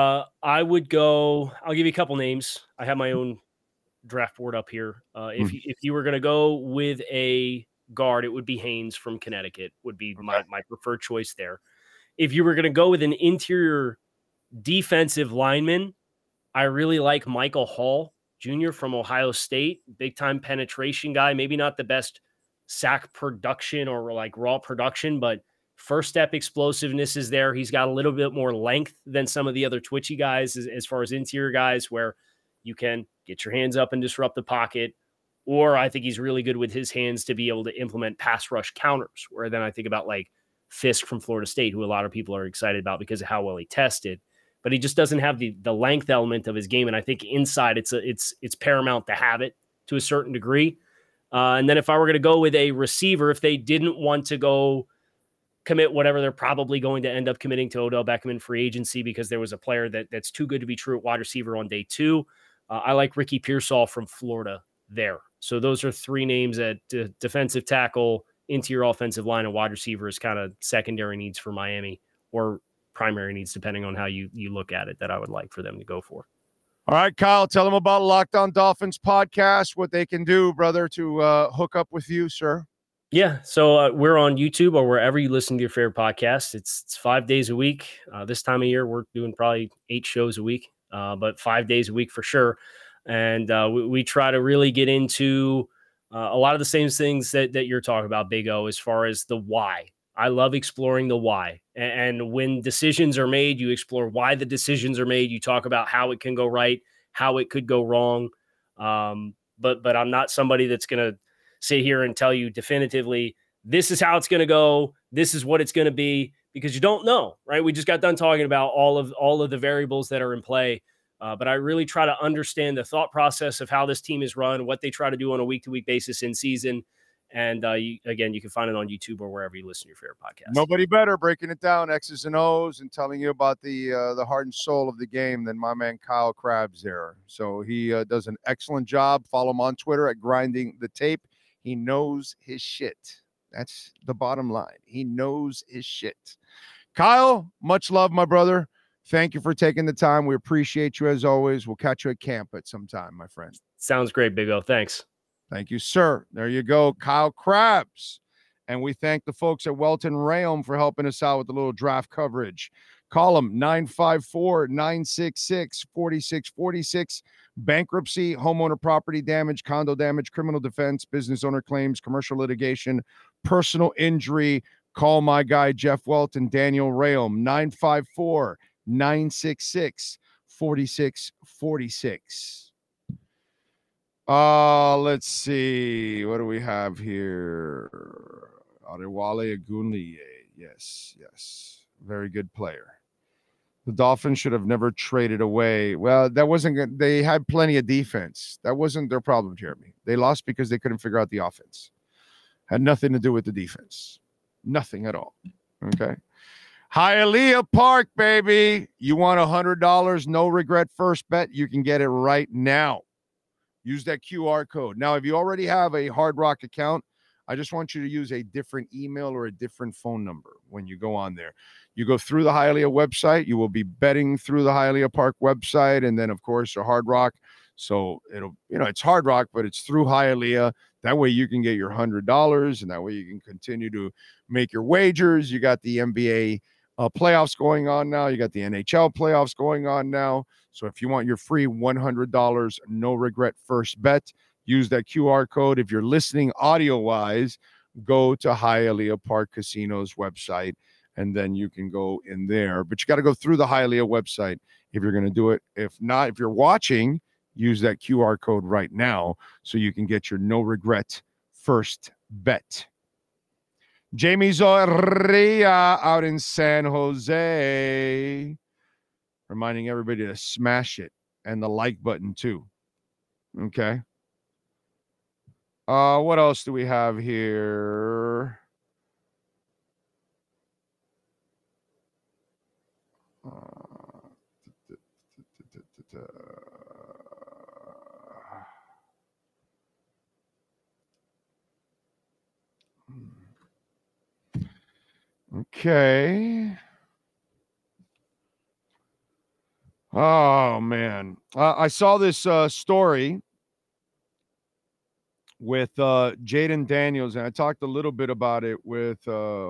I would go – I'll give you a couple names. I have my own draft board up here. If you were going to go with a guard, it would be Haynes from Connecticut would be my preferred choice there. If you were going to go with an interior defensive lineman, I really like Michael Hall Jr. from Ohio State, big time penetration guy, maybe not the best sack production or like raw production, but first step explosiveness is there. He's got a little bit more length than some of the other twitchy guys as far as interior guys where you can get your hands up and disrupt the pocket. Or I think he's really good with his hands to be able to implement pass rush counters, where then I think about like Fisk from Florida State, who a lot of people are excited about because of how well he tested. But he just doesn't have the length element of his game. And I think inside it's paramount to have it to a certain degree. And then if I were going to go with a receiver, if they didn't want to go commit whatever they're probably going to end up committing to Odell Beckham in free agency because there was a player that's too good to be true at wide receiver on day 2, I like Ricky Pearsall from Florida there. So those are 3 names at defensive tackle, interior offensive line, and wide receiver is kind of secondary needs for Miami, or primary needs, depending on how you look at it, that I would like for them to go for. All right, Kyle, tell them about Locked On Dolphins podcast, what they can do, brother, to hook up with you, sir. Yeah, so we're on YouTube or wherever you listen to your favorite podcast. It's 5 days a week. This time of year, we're doing probably 8 shows a week, but 5 days a week for sure. And we try to really get into a lot of the same things that you're talking about, Big O, as far as the why. I love exploring the why. And when decisions are made, you explore why the decisions are made. You talk about how it can go right, how it could go wrong. But I'm not somebody that's going to sit here and tell you definitively, this is how it's going to go. This is what it's going to be, because you don't know, right? We just got done talking about all of the variables that are in play. But I really try to understand the thought process of how this team is run, what they try to do on a week-to-week basis in season. And you can find it on YouTube or wherever you listen to your favorite podcast. Nobody better breaking it down, X's and O's, and telling you about the heart and soul of the game than my man Kyle Krabs there. So he does an excellent job. Follow him on Twitter at Grinding the Tape. He knows his shit. That's the bottom line. He knows his shit. Kyle, much love, my brother. Thank you for taking the time. We appreciate you as always. We'll catch you at camp at some time, my friend. Sounds great, Big O. Thanks. Thank you, sir. There you go, Kyle Krabs. And we thank the folks at Welton Rayom for helping us out with the little draft coverage. Call them 954-966-4646. Bankruptcy, homeowner property damage, condo damage, criminal defense, business owner claims, commercial litigation, personal injury. Call my guy, Jeff Welton, Daniel Rayom, 954-966-4646. Let's see. What do we have here? Adewale Agunleye. Yes. Very good player. The Dolphins should have never traded away. Well, that wasn't good. They had plenty of defense. That wasn't their problem, Jeremy. They lost because they couldn't figure out the offense. Had nothing to do with the defense. Nothing at all. Okay. Hialeah Park, baby. You want $100, no regret first bet? You can get it right now. Use that QR code. Now, if you already have a Hard Rock account, I just want you to use a different email or a different phone number when you go on there. You go through the Hialeah website. You will be betting through the Hialeah Park website, and then, of course, a Hard Rock. So it'll, it's Hard Rock, but it's through Hialeah. That way you can get your $100, and that way you can continue to make your wagers. You got the NBA playoffs going on now. You got the NHL playoffs going on now. So if you want your free $100, no regret first bet, use that QR code. If you're listening audio-wise, go to Hialeah Park Casino's website, and then you can go in there. But you got to go through the Hialeah website if you're going to do it. If not, if you're watching, use that QR code right now so you can get your no regret first bet. Jamie Zorria out in San Jose, reminding everybody to smash it and the like button too. Okay. What else do we have here? Okay. Oh, man. I saw this story with Jaden Daniels, and I talked a little bit about it with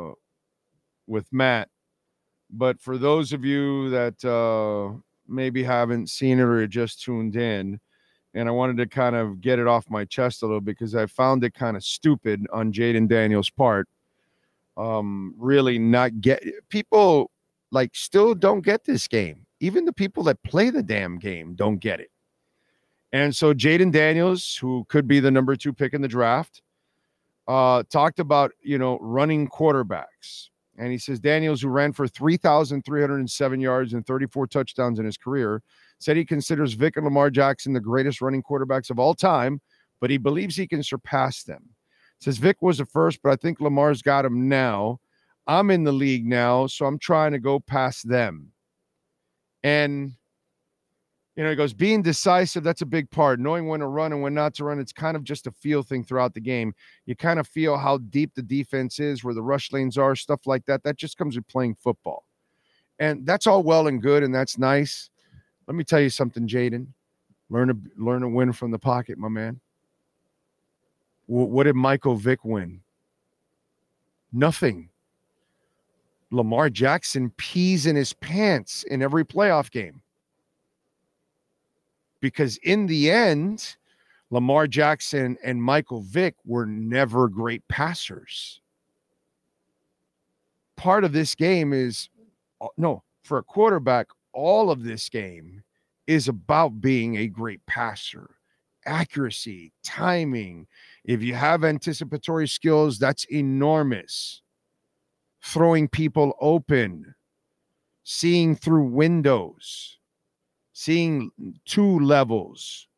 Matt. But for those of you that maybe haven't seen it or just tuned in, and I wanted to kind of get it off my chest a little because I found it kind of stupid on Jaden Daniels' part. Really not get people still don't get this game. Even the people that play the damn game don't get it. And so Jaden Daniels, who could be the number 2 pick in the draft, talked about, running quarterbacks. And he says Daniels, who ran for 3,307 yards and 34 touchdowns in his career, said he considers Vic and Lamar Jackson the greatest running quarterbacks of all time, but he believes he can surpass them. Says Vic was the first, but I think Lamar's got him now. I'm in the league now, so I'm trying to go past them. And, he goes, being decisive, that's a big part. Knowing when to run and when not to run, it's kind of just a feel thing throughout the game. You kind of feel how deep the defense is, where the rush lanes are, stuff like that. That just comes with playing football. And that's all well and good, and that's nice. Let me tell you something, Jaden. Learn to win from the pocket, my man. What did Michael Vick win? Nothing. Lamar Jackson pees in his pants in every playoff game. Because in the end, Lamar Jackson and Michael Vick were never great passers. Part of this game is, for a quarterback, all of this game is about being a great passer. Accuracy, timing. If you have anticipatory skills, that's enormous. Throwing people open, seeing through windows, seeing 2 levels.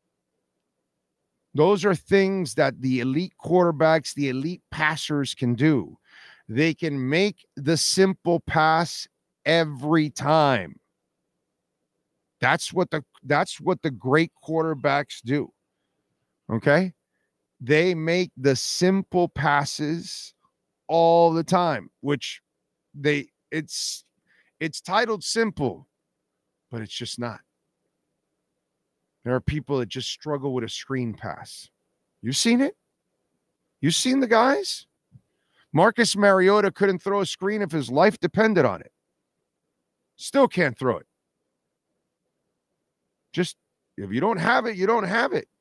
Those are things that the elite quarterbacks, the elite passers can do. They can make the simple pass every time. That's what the great quarterbacks do. Okay? They make the simple passes all the time, which it's titled simple, but it's just not. There are people that just struggle with a screen pass. You seen it? You seen the guys? Marcus Mariota couldn't throw a screen if his life depended on it. Still can't throw it. Just, if you don't have it, you don't have it.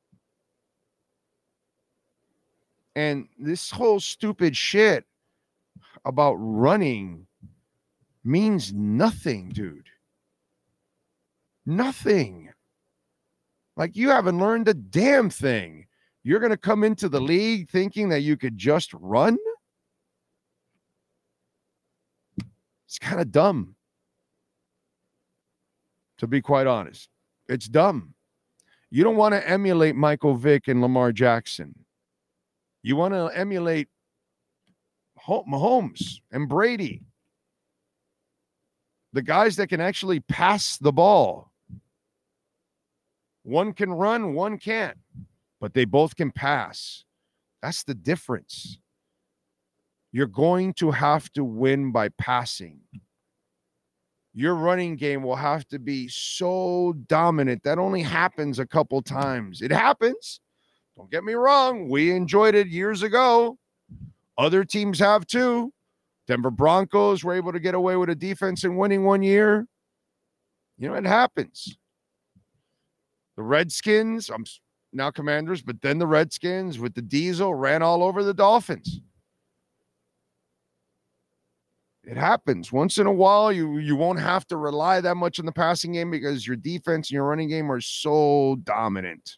And this whole stupid shit about running means nothing, dude. Nothing. Like, you haven't learned a damn thing. You're going to come into the league thinking that you could just run? It's kind of dumb. to be quite honest. It's dumb. You don't want to emulate Michael Vick and Lamar Jackson. You want to emulate Mahomes and Brady. The guys that can actually pass the ball. One can run, one can't, but they both can pass. That's the difference. You're going to have to win by passing. Your running game will have to be so dominant. That only happens a couple times. It happens. Don't get me wrong. We enjoyed it years ago. Other teams have too. Denver Broncos were able to get away with a defense and winning one year. You know, it happens. The Redskins, I'm now Commanders, but then the Redskins with the Diesel ran all over the Dolphins. It happens. Once in a while, you won't have to rely that much on the passing game because your defense and your running game are so dominant.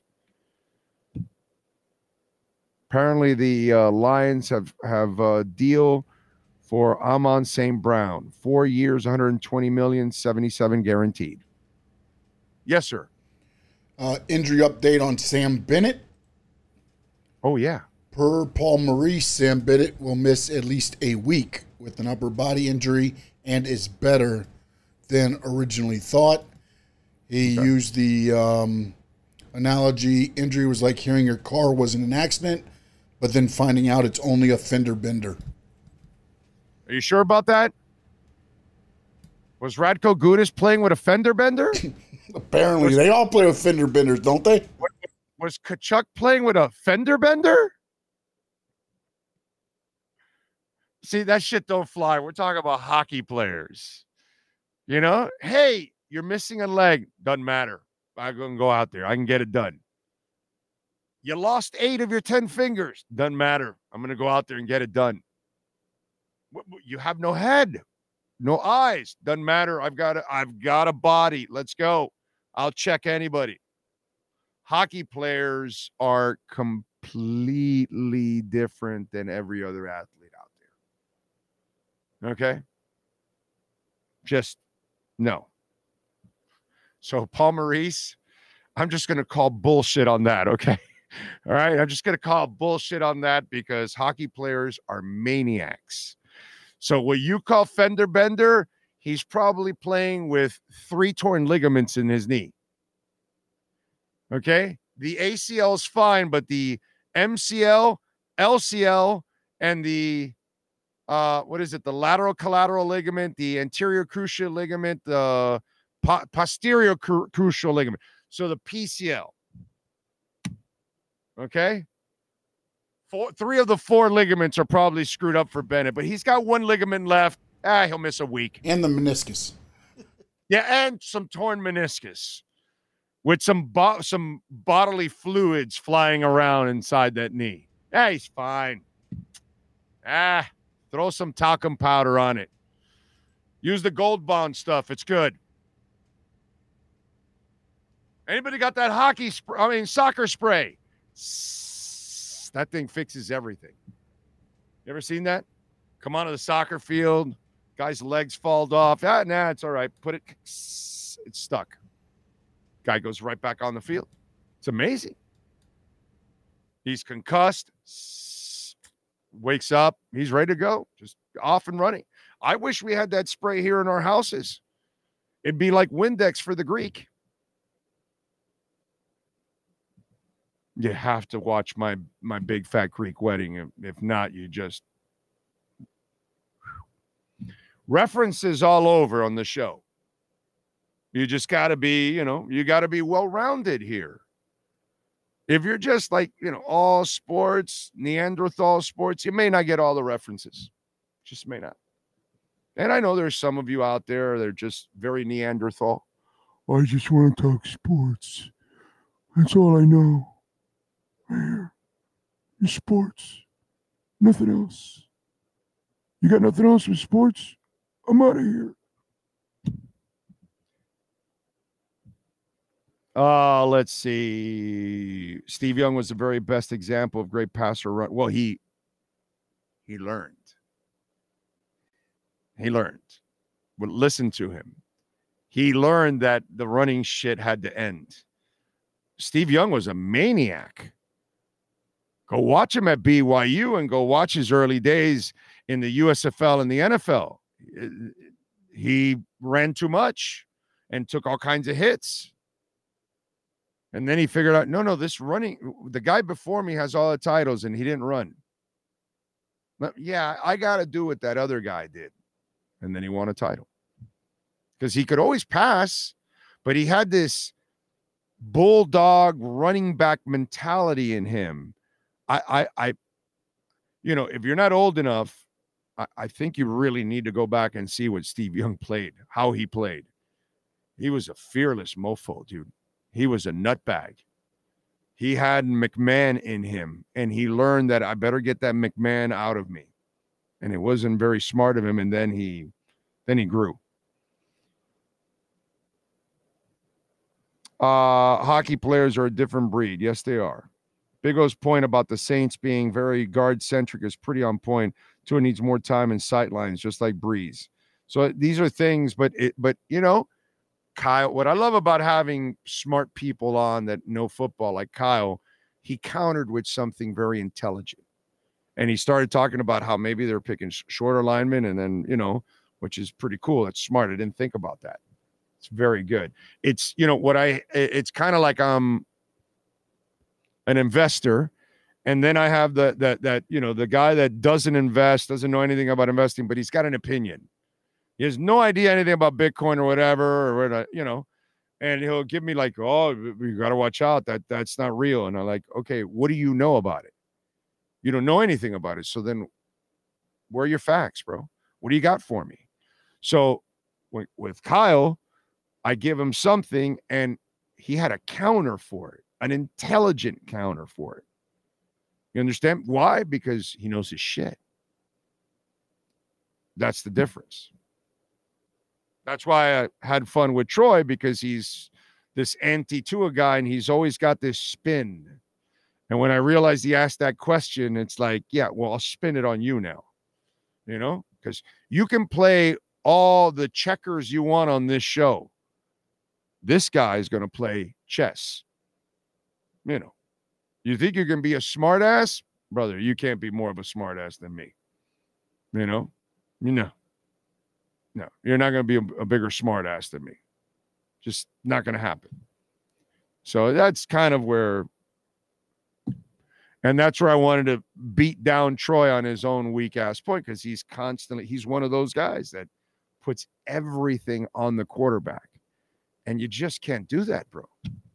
Apparently, the Lions have a deal for Amon St. Brown. 4 years, $120 million, 77 guaranteed. Yes, sir. Injury update on Sam Bennett. Oh, yeah. Per Paul Maurice, Sam Bennett will miss at least a week with an upper body injury and is better than originally thought. He used the analogy, injury was like hearing your car was in an accident, but then finding out it's only a fender bender. Are you sure about that? Was Radko Gudas playing with a fender bender? Apparently, they all play with fender benders, don't they? Was Kachuk playing with a fender bender? See, that shit don't fly. We're talking about hockey players. You know, hey, you're missing a leg. Doesn't matter. I'm going to go out there. I can get it done. You lost 8 of your 10 fingers. Doesn't matter. I'm going to go out there and get it done. You have no head, no eyes. Doesn't matter. I've got a body. Let's go. I'll check anybody. Hockey players are completely different than every other athlete out there. Okay? Just no. So Paul Maurice, I'm just going to call bullshit on that, okay? All right? I'm just going to call bullshit on that because hockey players are maniacs. So what you call fender bender, he's probably playing with 3 torn ligaments in his knee. Okay? The ACL is fine, but the MCL, LCL, and the the lateral collateral ligament, the anterior cruciate ligament, the posterior crucial ligament. So the PCL. Okay? 3 of the 4 ligaments are probably screwed up for Bennett, but he's got 1 ligament left. He'll miss a week. And the meniscus. Yeah, and some torn meniscus with some bodily fluids flying around inside that knee. He's fine. Throw some talcum powder on it. Use the Gold Bond stuff. It's good. Anybody got that soccer spray? That thing fixes everything. You ever seen that? Come onto the soccer field, guy's legs fall off. Nah, it's all right. Put it, it's stuck. Guy goes right back on the field. It's amazing. He's concussed, wakes up, he's ready to go, just off and running. I wish we had that spray here in our houses. It'd be like Windex for the Greek. You have to watch my Big Fat Greek Wedding. If not, you just references all over on the show. You just got to be, you got to be well-rounded here. If you're just like, all sports, Neanderthal sports, you may not get all the references. Just may not. And I know there's some of you out there that are just very Neanderthal. I just want to talk sports. That's all I know. Here, your sports, nothing else. You got nothing else with sports? I'm out of here. Let's see. Steve Young was the very best example of great passer run. Well, he learned. He learned. But listen to him. he learned that the running shit had to end. Steve Young was a maniac. Go watch him at BYU and go watch his early days in the USFL and the NFL. He ran too much and took all kinds of hits. And then he figured out, no, this running, the guy before me has all the titles and he didn't run. But yeah, I got to do what that other guy did. And then he won a title. Because he could always pass, but he had this bulldog running back mentality in him. If you're not old enough, I think you really need to go back and see what Steve Young played, how he played. He was a fearless mofo, dude. He was a nutbag. He had McMahon in him, and he learned that I better get that McMahon out of me. And it wasn't very smart of him, and then he grew. Hockey players are a different breed. Yes, they are. Big O's point about the Saints being very guard-centric is pretty on point. Tua needs more time and sight lines, just like Breeze. So these are things, but Kyle, what I love about having smart people on that know football, like Kyle, he countered with something very intelligent. And he started talking about how maybe they're picking shorter linemen, and then, which is pretty cool. That's smart. I didn't think about that. It's very good. It's, it's kind of like I'm an investor, and then I have the guy that doesn't invest, doesn't know anything about investing, but he's got an opinion. He has no idea anything about Bitcoin or whatever, and he'll give me like, oh, you got to watch out. That's not real. And I'm like, okay, what do you know about it? You don't know anything about it. So then where are your facts, bro? What do you got for me? So with Kyle, I give him something, and he had a counter for it, an intelligent counter for it. You understand why? Because he knows his shit. That's the difference. That's why I had fun with Troy, because he's this anti-Tua guy, and he's always got this spin. And when I realized he asked that question, it's like, yeah, well, I'll spin it on you now, because you can play all the checkers you want on this show. This guy is going to play chess. You think you can be a smart ass? Brother, you can't be more of a smart ass than me. No, you're not going to be a bigger smart ass than me. Just not going to happen. So that's kind of where, and that's where I wanted to beat down Troy on his own weak ass point, because he's one of those guys that puts everything on the quarterback. And you just can't do that, bro.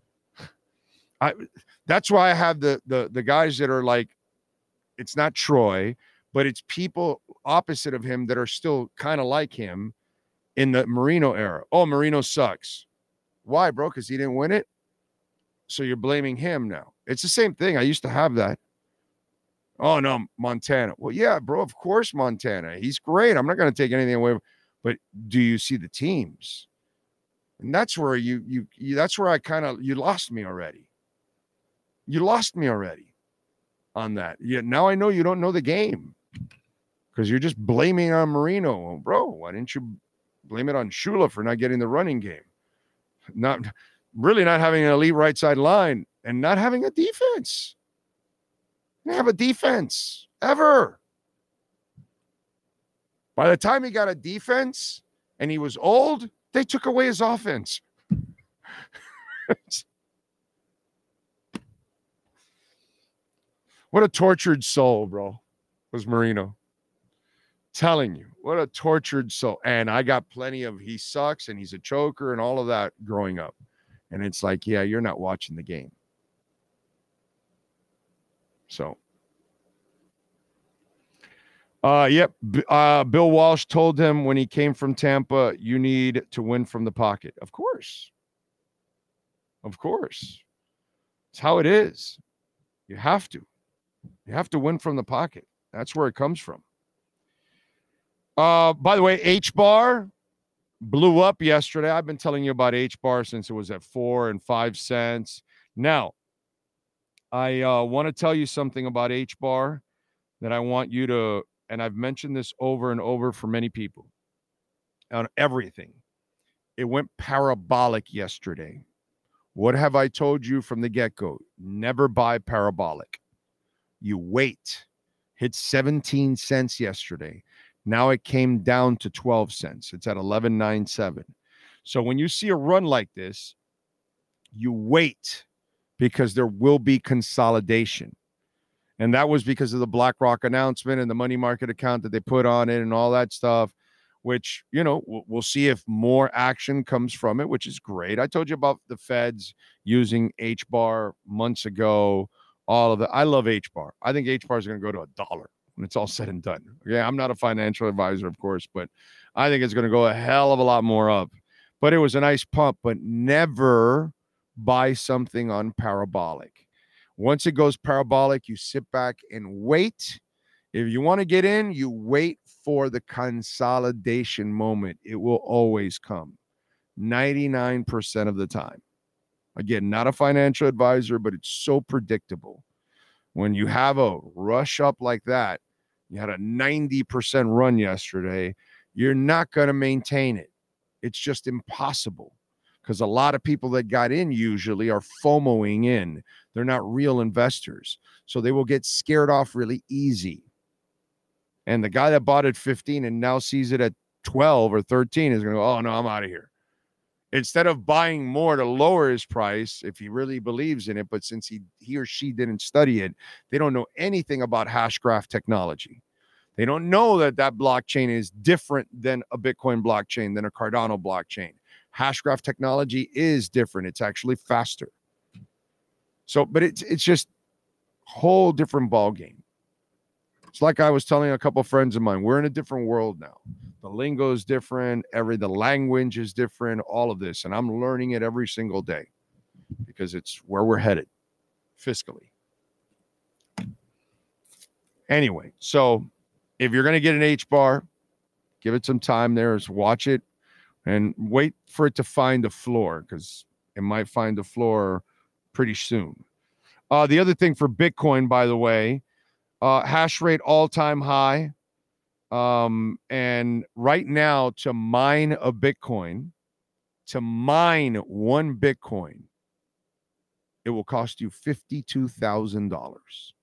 That's why I have the guys that are like, it's not Troy, but it's people opposite of him that are still kind of like him in the Marino era. Oh, Marino sucks. Why, bro? Because he didn't win it? So you're blaming him now. It's the same thing. I used to have that. Oh, no, Montana. Well, yeah, bro, of course Montana. He's great. I'm not going to take anything away. But do you see the teams? And that's where that's where you lost me already. You lost me already on that. Yeah, now I know you don't know the game, because you're just blaming on Marino. Well, bro, why didn't you blame it on Shula for not getting the running game? Not having an elite right side line, and not having a defense. You didn't have a defense ever. By the time he got a defense and he was old, they took away his offense. What a tortured soul, bro, was Marino. Telling you, what a tortured soul. And I got plenty of he sucks and he's a choker and all of that growing up. And it's like, yeah, you're not watching the game. So, yep. Bill Walsh told him when he came from Tampa, you need to win from the pocket. Of course. Of course. It's how it is. You have to. You have to win from the pocket. That's where it comes from. By the way, H-Bar blew up yesterday. I've been telling you about H-Bar since it was at 4 and 5 cents. Now, I want to tell you something about H-Bar that I want you to, and I've mentioned this over and over for many people on everything. It went parabolic yesterday. What have I told you from the get-go? Never buy parabolic. You wait. Hit 17 cents yesterday. Now it came down to 12 cents. It's at 11.97. So when you see a run like this, you wait because there will be consolidation. And that was because of the BlackRock announcement and the money market account that they put on it and all that stuff, which, you know, we'll see if more action comes from it, which is great. I told you about the Feds using HBAR months ago, all of that. I love HBAR. I think HBAR is going to go to $1 when it's all said and done. Yeah, I'm not a financial advisor, of course, but I think it's going to go a hell of a lot more up. But it was a nice pump, but never buy something on parabolic. Once it goes parabolic, you sit back and wait. If you want to get in, you wait for the consolidation moment. It will always come 99% of the time. Again, not a financial advisor, but it's so predictable. When you have a rush up like that, you had a 90% run yesterday, you're not going to maintain it. It's just impossible because a lot of people that got in usually are FOMOing in. They're not real investors. So they will get scared off really easy. And the guy that bought at 15 and now sees it at 12 or 13 is going to go, oh, no, I'm out of here. Instead of buying more to lower his price, if he really believes in it, but since he or she didn't study it, they don't know anything about hashgraph technology. They don't know that blockchain is different than a Bitcoin blockchain, than a Cardano blockchain. Hashgraph technology is different. It's actually faster. So, but it's just a whole different ball game. It's like I was telling a couple of friends of mine, we're in a different world now. The lingo is different. The language is different, all of this. And I'm learning it every single day because it's where we're headed fiscally. Anyway, so if you're going to get an HBAR, give it some time there. Just watch it and wait for it to find the floor because it might find the floor pretty soon. The other thing for Bitcoin, by the way, hash rate all-time high. And right now, to mine one Bitcoin, it will cost you $52,000.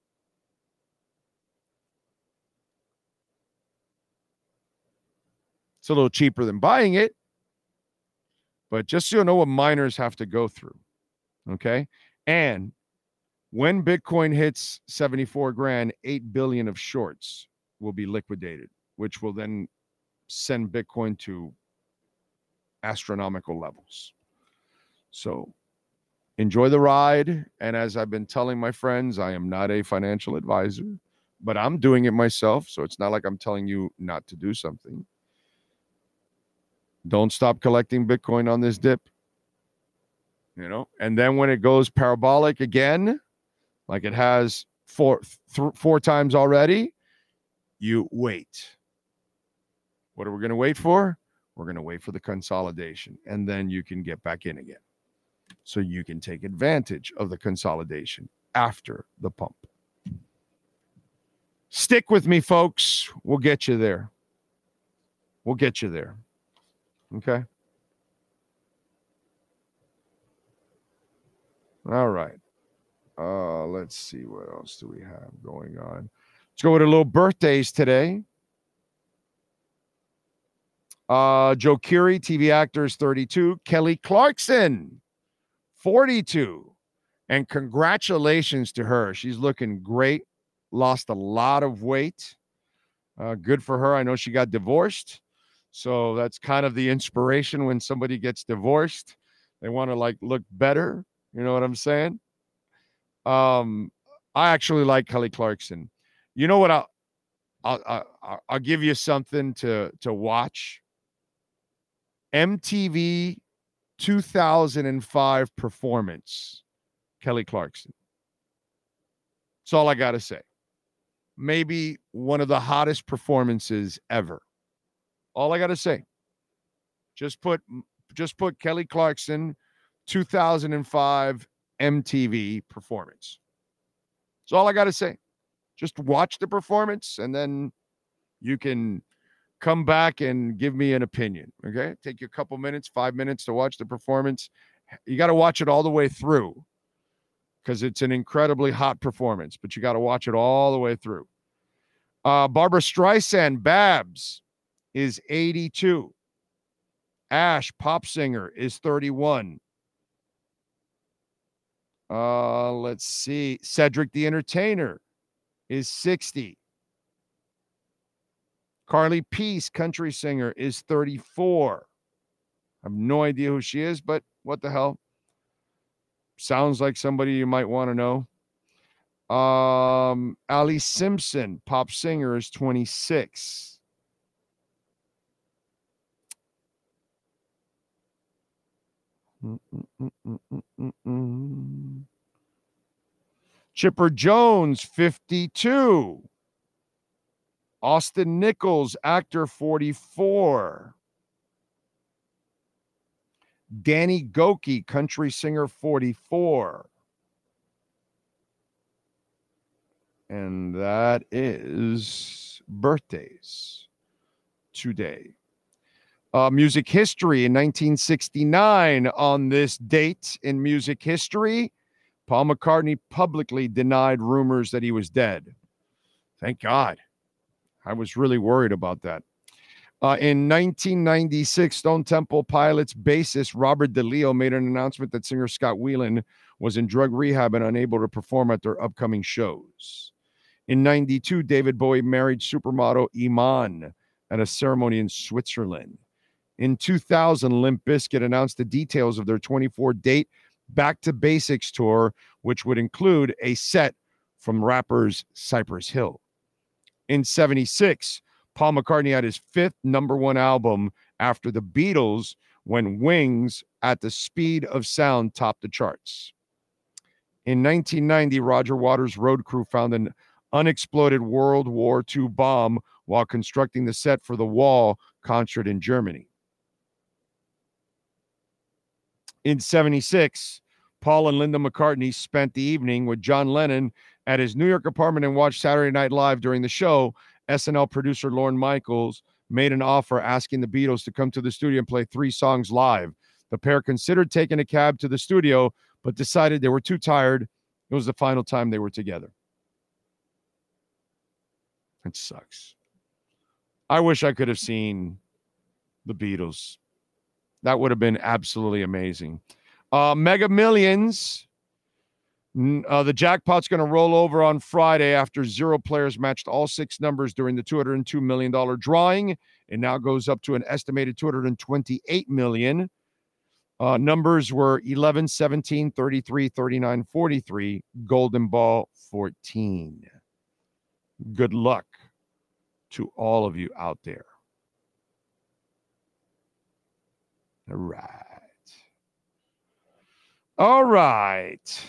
It's a little cheaper than buying it, but just so you know what miners have to go through, okay? And when Bitcoin hits 74 grand, 8 billion of shorts will be liquidated, which will then send Bitcoin to astronomical levels. So enjoy the ride. And as I've been telling my friends, I am not a financial advisor, but I'm doing it myself. So it's not like I'm telling you not to do something. Don't stop collecting Bitcoin on this dip, you know, and then when it goes parabolic again, like it has four times already, you wait. What are we going to wait for? We're going to wait for the consolidation, and then you can get back in again. So you can take advantage of the consolidation after the pump. Stick with me, folks. We'll get you there. We'll get you there. Okay? All right. Let's see what else do we have going on. Let's go with a little birthdays today. Joe Keery, TV actor, is 32. Kelly Clarkson, 42. And congratulations to her. She's looking great. Lost a lot of weight. Good for her. I know she got divorced. So that's kind of the inspiration when somebody gets divorced. They want to look better. You know what I'm saying? I actually like Kelly Clarkson. You know what? I'll give you something to watch. MTV 2005 performance. Kelly Clarkson. That's all I got to say. Maybe one of the hottest performances ever. All I got to say. Just put Kelly Clarkson 2005 MTV performance. That's all I got to say. Just watch the performance and then you can come back and give me an opinion. Okay. Take you a couple minutes, 5 minutes to watch the performance. You got to watch it all the way through because it's an incredibly hot performance, but you got to watch it all the way through. Barbara Streisand, Babs, is 82. Ash, pop singer, is 31. Let's see. Cedric the Entertainer is 60. Carly Peace, country singer, is 34. I have no idea who she is, but what the hell? Sounds like somebody you might want to know. Ali Simpson, pop singer, is 26. Chipper Jones, 52. Austin Nichols, actor, 44. Danny Goki, country singer, 44. And that is birthdays today. Music history in 1969. On this date in music history, Paul McCartney publicly denied rumors that he was dead. Thank God. I was really worried about that. In 1996, Stone Temple Pilots bassist Robert DeLeo made an announcement that singer Scott Weiland was in drug rehab and unable to perform at their upcoming shows. In 92, David Bowie married supermodel Iman at a ceremony in Switzerland. In 2000, Limp Bizkit announced the details of their 24-date Back to Basics tour, which would include a set from rappers Cypress Hill. In 76, Paul McCartney had his 5th #1 album after the Beatles when Wings at the Speed of Sound topped the charts. In 1990, Roger Waters' road crew found an unexploded World War II bomb while constructing the set for the Wall concert in Germany. In 76, Paul and Linda McCartney spent the evening with John Lennon at his New York apartment and watched Saturday Night Live. During the show, SNL producer Lorne Michaels made an offer asking the Beatles to come to the studio and play 3 songs live. The pair considered taking a cab to the studio, but decided they were too tired. It was the final time they were together. It sucks. I wish I could have seen the Beatles. That would have been absolutely amazing. Mega Millions. The jackpot's going to roll over on Friday after 0 players matched all 6 numbers during the $202 million drawing. It now goes up to an estimated $228 million. Numbers were 11, 17, 33, 39, 43. Golden Ball 14. Good luck to all of you out there. All right. All right.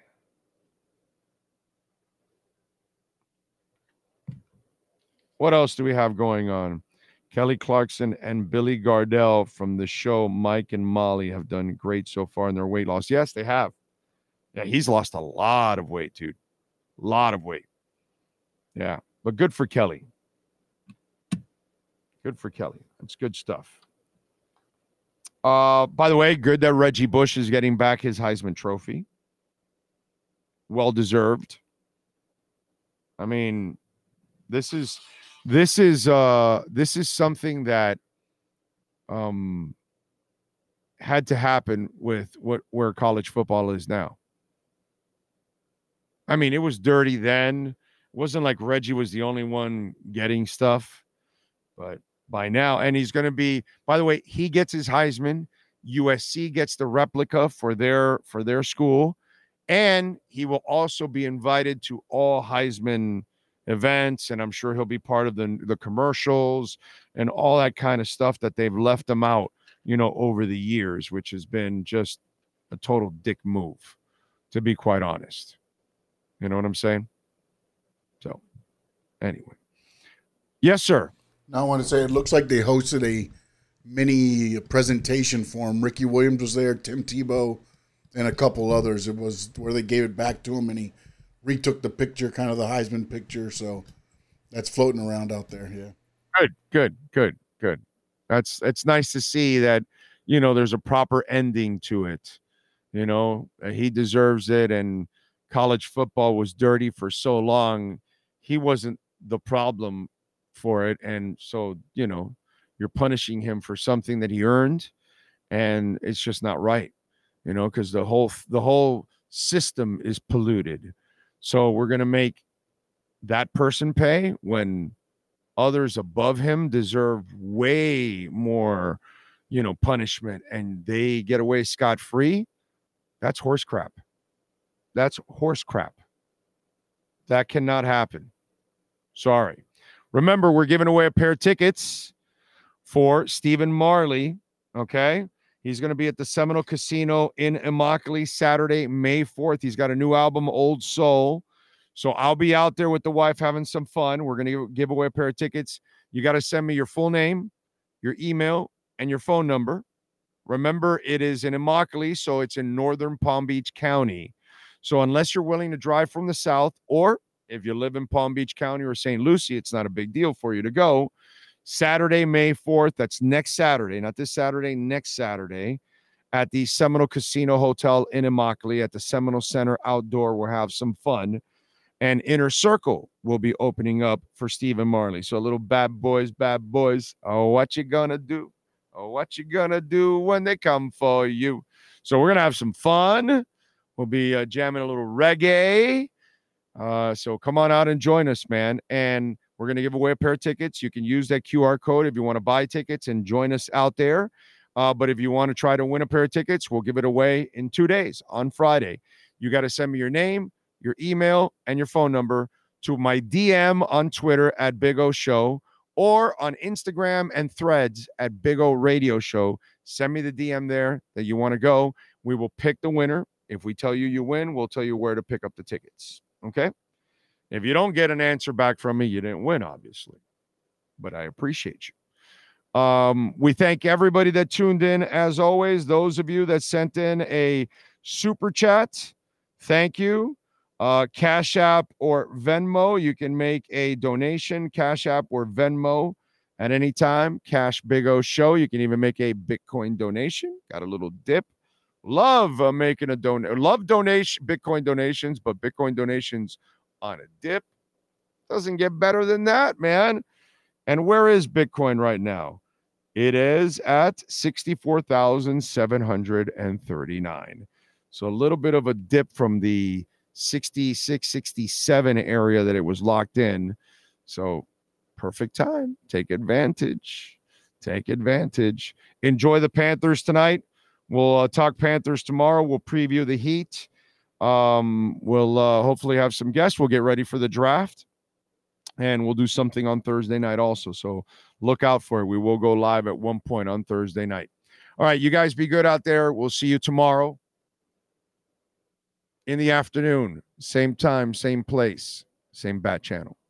What else do we have going on? Kelly Clarkson and Billy Gardell from the show Mike and Molly have done great so far in their weight loss. Yes, they have. Yeah, he's lost a lot of weight, dude. A lot of weight. Yeah, but good for Kelly. Good for Kelly. That's good stuff. By the way, good that Reggie Bush is getting back his Heisman Trophy. Well deserved. I mean, this is something that had to happen with where college football is now. I mean, it was dirty then. It wasn't like Reggie was the only one getting stuff, but by now, and he's going to be, by the way, he gets his Heisman. USC gets the replica for their school, and he will also be invited to all Heisman events, and I'm sure he'll be part of the commercials and all that kind of stuff that they've left him out, over the years, which has been just a total dick move, to be quite honest. You know what I'm saying? So, anyway. Yes, sir. Now I want to say it looks like they hosted a mini presentation for him. Ricky Williams was there, Tim Tebow, and a couple others. It was where they gave it back to him, and he retook the picture, kind of the Heisman picture. So that's floating around out there. Yeah. Good. It's nice to see that, there's a proper ending to it. He deserves it. And college football was dirty for so long. He wasn't the problem for it. And so, you're punishing him for something that he earned. And it's just not right, because the whole system is polluted. So we're going to make that person pay when others above him deserve way more, punishment, and they get away scot-free. That's horse crap. That's horse crap. That cannot happen. Sorry. Remember, we're giving away a pair of tickets for Stephen Marley. Okay. He's going to be at the Seminole Casino in Immokalee Saturday, May 4th. He's got a new album, Old Soul. So I'll be out there with the wife having some fun. We're going to give away a pair of tickets. You got to send me your full name, your email, and your phone number. Remember, it is in Immokalee, so it's in northern Palm Beach County. So unless you're willing to drive from the south, or if you live in Palm Beach County or St. Lucie, it's not a big deal for you to go. Saturday, May 4th, that's next Saturday, not this Saturday, next Saturday, at the Seminole Casino Hotel in Immokalee at the Seminole Center Outdoor. We'll have some fun. And Inner Circle will be opening up for Stephen Marley. So a little bad boys. Oh, what you gonna do? Oh, what you gonna do when they come for you? So we're gonna have some fun. We'll be jamming a little reggae. So come on out and join us, man. And we're going to give away a pair of tickets. You can use that QR code if you want to buy tickets and join us out there. But if you want to try to win a pair of tickets, we'll give it away in 2 days on Friday. You got to send me your name, your email, and your phone number to my DM on Twitter at Big O Show or on Instagram and Threads at Big O Radio Show. Send me the DM there that you want to go. We will pick the winner. If we tell you you win, we'll tell you where to pick up the tickets. Okay? If you don't get an answer back from me, you didn't win, obviously. But I appreciate you. We thank everybody that tuned in, as always. Those of you that sent in a super chat, thank you. Cash App or Venmo, you can make a donation, Cash App or Venmo at any time. Cash Big O Show. You can even make a Bitcoin donation. Got a little dip. Love making a donation. Love Bitcoin donations, but Bitcoin donations on a dip doesn't get better than that, man. And where is Bitcoin right now? It is at 64,739. So a little bit of a dip from the 66, 67 area that it was locked in. So perfect time. Take advantage. Enjoy the Panthers tonight. We'll talk Panthers tomorrow. We'll preview the Heat. We'll hopefully have some guests. We'll get ready for the draft. And we'll do something on Thursday night also. So look out for it. We will go live at one point on Thursday night. All right, you guys be good out there. We'll see you tomorrow in the afternoon. Same time, same place, same bat channel.